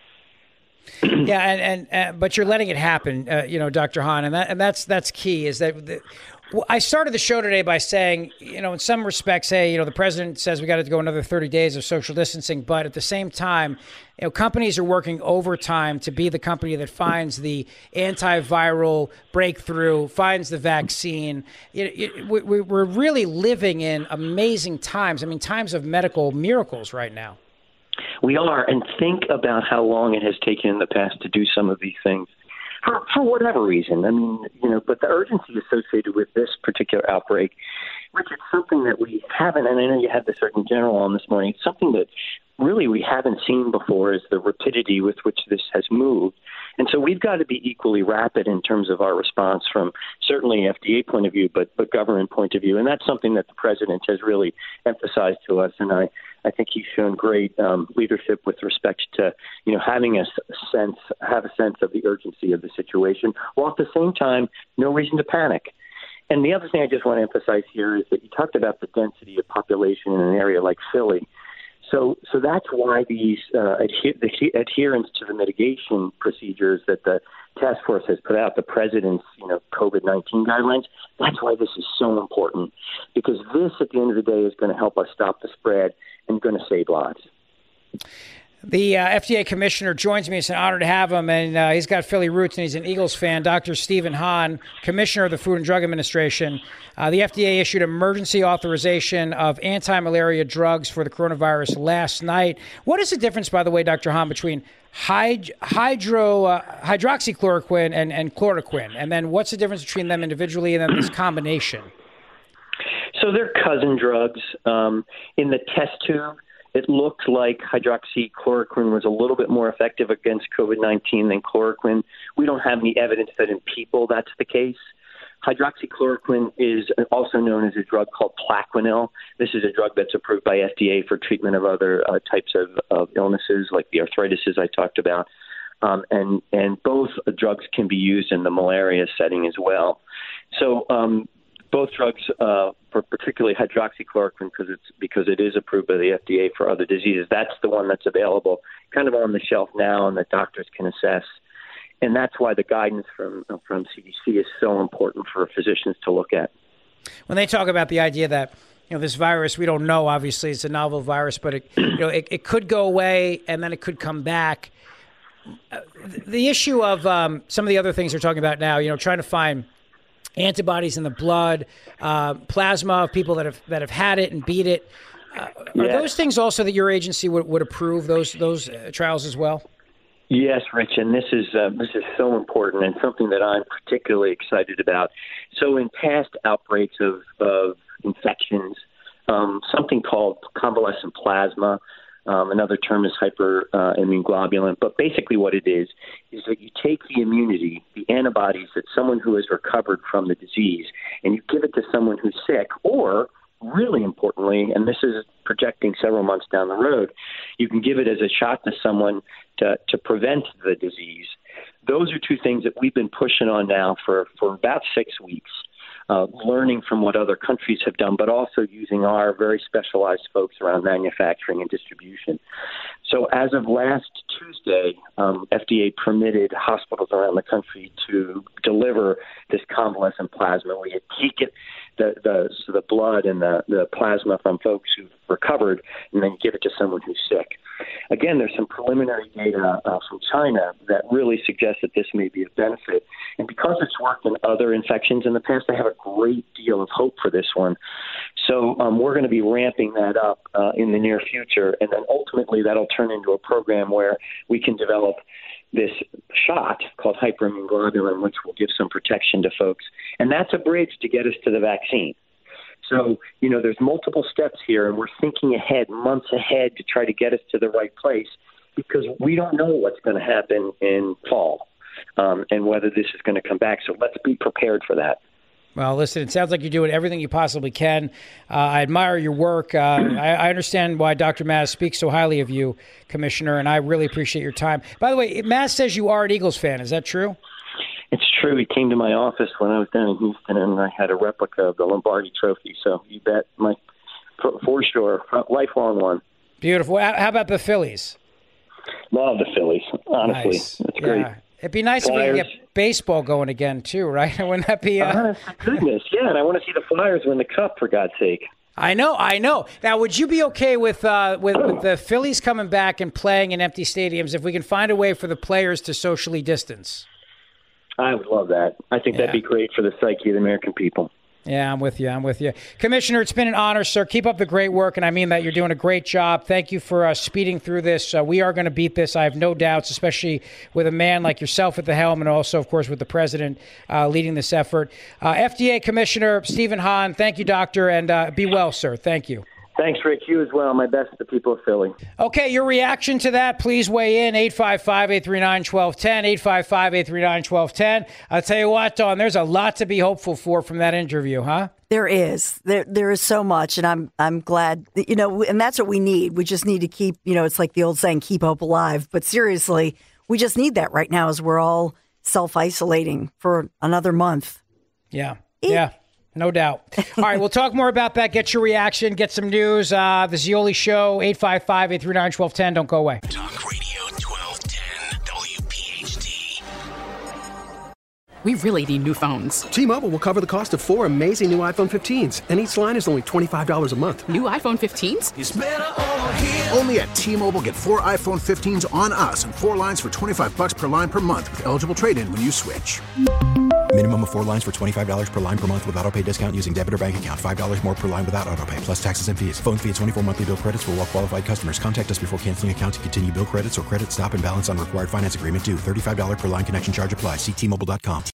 Yeah, and, and uh, but you're letting it happen, uh, you know, Doctor Hahn, and that and that's that's key. Is that the, well, I started the show today by saying, you know, in some respects, hey, you know, the president says we got to go another thirty days of social distancing, but at the same time, you know, companies are working overtime to be the company that finds the antiviral breakthrough, finds the vaccine. It, it, we, we're really living in amazing times. I mean, times of medical miracles right now. We are, and think about how long it has taken in the past to do some of these things. For, for whatever reason. I mean, you know, but the urgency associated with this particular outbreak, Rich, it's something that we haven't, and I know you had the Surgeon General on this morning, it's something that really we haven't seen before, is the rapidity with which this has moved. And so we've got to be equally rapid in terms of our response from certainly F D A point of view, but, but government point of view. And that's something that the president has really emphasized to us. And I, I think he's shown great um, leadership with respect to, you know, having a sense, have a sense of the urgency of the situation, while at the same time, no reason to panic. And the other thing I just want to emphasize here is that you talked about the density of population in an area like Philly. So, so that's why these uh, adhe- the adherence to the mitigation procedures that the task force has put out, the president's, you know, COVID nineteen guidelines, that's why this is so important, because this, at the end of the day, is going to help us stop the spread and going to save lives. The uh, F D A commissioner joins me. It's an honor to have him, and uh, he's got Philly roots, and he's an Eagles fan. Doctor Stephen Hahn, commissioner of the Food and Drug Administration. Uh, the F D A issued emergency authorization of anti-malaria drugs for the coronavirus last night. What is the difference, by the way, Doctor Hahn, between hyd- hydro uh, hydroxychloroquine and, and chloroquine? And then what's the difference between them individually and then this combination? So they're cousin drugs. Um, in the test tube, it looked like hydroxychloroquine was a little bit more effective against COVID nineteen than chloroquine. We don't have any evidence that in people that's the case. Hydroxychloroquine is also known as a drug called Plaquenil. This is a drug that's approved by F D A for treatment of other uh, types of, of illnesses, like the arthritis I talked about. Um, and, and both drugs can be used in the malaria setting as well. So um, both drugs, uh, for particularly hydroxychloroquine, because it's because it is approved by the F D A for other diseases, that's the one that's available kind of on the shelf now and that doctors can assess. And that's why the guidance from from C D C is so important for physicians to look at. When they talk about the idea that, you know, this virus, we don't know, obviously, it's a novel virus, but it, you know, it, it could go away and then it could come back. Uh, the issue of um, some of the other things they're talking about now, you know, trying to find antibodies in the blood, uh, plasma of people that have that have had it and beat it. Uh, are yes. those things also that your agency would, would approve, those those uh, trials as well? Yes, Rich, and this is uh, this is so important and something that I'm particularly excited about. So in past outbreaks of, of infections, um, something called convalescent plasma, um, another term is hyperimmunoglobulin, but basically what it is is that you take the immunity, the antibodies that someone who has recovered from the disease, and you give it to someone who's sick, or really importantly, and this is projecting several months down the road, you can give it as a shot to someone to, to prevent the disease. Those are two things that we've been pushing on now for, for about six weeks, uh, learning from what other countries have done, but also using our very specialized folks around manufacturing and distribution. So as of last Tuesday, um, F D A permitted hospitals around the country to deliver this convalescent plasma. We had taken the the, so the blood and the, the plasma from folks who've recovered and then give it to someone who's sick. again, there's some preliminary data uh, from China that really suggests that this may be a benefit. And because it's worked in other infections in the past, I have a great deal of hope for this one. So um, we're going to be ramping that up uh, in the near future. And then ultimately that'll turn into a program where we can develop this shot called hyperimmune globulin, which will give some protection to folks. And that's a bridge to get us to the vaccine. So, you know, there's multiple steps here, and we're thinking ahead, months ahead, to try to get us to the right place, because we don't know what's going to happen in fall um, and whether this is going to come back. So let's be prepared for that. Well, listen, it sounds like you're doing everything you possibly can. Uh, I admire your work. Uh, I, I understand why Doctor Maz speaks so highly of you, Commissioner, and I really appreciate your time. By the way, Maz says you are an Eagles fan. Is that true? It's true. He came to my office when I was down in Houston, and I had a replica of the Lombardi Trophy. So you bet, my for sure, lifelong one. Beautiful. How about the Phillies? Love the Phillies, honestly. Nice. It's great. Yeah. It'd be nice Flyers. If we could get baseball going again, too, right? Wouldn't that be... Uh... Uh, goodness, yeah, and I want to see the Flyers win the Cup, for God's sake. I know, I know. Now, would you be okay with, uh, with, with the Phillies coming back and playing in empty stadiums if we can find a way for the players to socially distance? I would love that. I think yeah. that'd be great for the psyche of the American people. Yeah, I'm with you. I'm with you. Commissioner, it's been an honor, sir. Keep up the great work, and I mean that. You're doing a great job. Thank you for uh, speeding through this. Uh, we are going to beat this. I have no doubts, especially with a man like yourself at the helm and also, of course, with the president uh, leading this effort. Uh, F D A Commissioner Stephen Hahn, thank you, doctor, and uh, be well, sir. Thank you. Thanks, Rick. You as well. My best to the people of Philly. Okay, your reaction to that, please weigh in. eight five five, eight three nine, one two one zero, eight five five, eight three nine, one two one zero. I'll tell you what, Dawn, there's a lot to be hopeful for from that interview, huh? There is. There there is so much, and I'm I'm glad, that, you know, and that's what we need. We just need to keep, you know, it's like the old saying, keep hope alive. But seriously, we just need that right now as we're all self-isolating for another month. Yeah, yeah. No doubt. All right, we'll talk more about that. Get your reaction. Get some news. Uh, the Zeoli Show, eight five five, eight three nine, one two one zero. Don't go away. Talk Radio twelve ten W P H D. We really need new phones. T-Mobile will cover the cost of four amazing new iPhone fifteens, and each line is only twenty-five dollars a month. New iPhone fifteens? It's better over here. Only at T-Mobile, get four iPhone fifteens on us and four lines for twenty-five dollars per line per month with eligible trade-in when you switch. Minimum of four lines for twenty-five dollars per line per month with autopay discount using debit or bank account. five dollars more per line without autopay, plus taxes and fees. Phone fee at twenty-four monthly bill credits for well-qualified customers. Contact us before canceling account to continue bill credits or credit stop and balance on required finance agreement due. thirty-five dollars per line connection charge applies. See T Mobile dot com.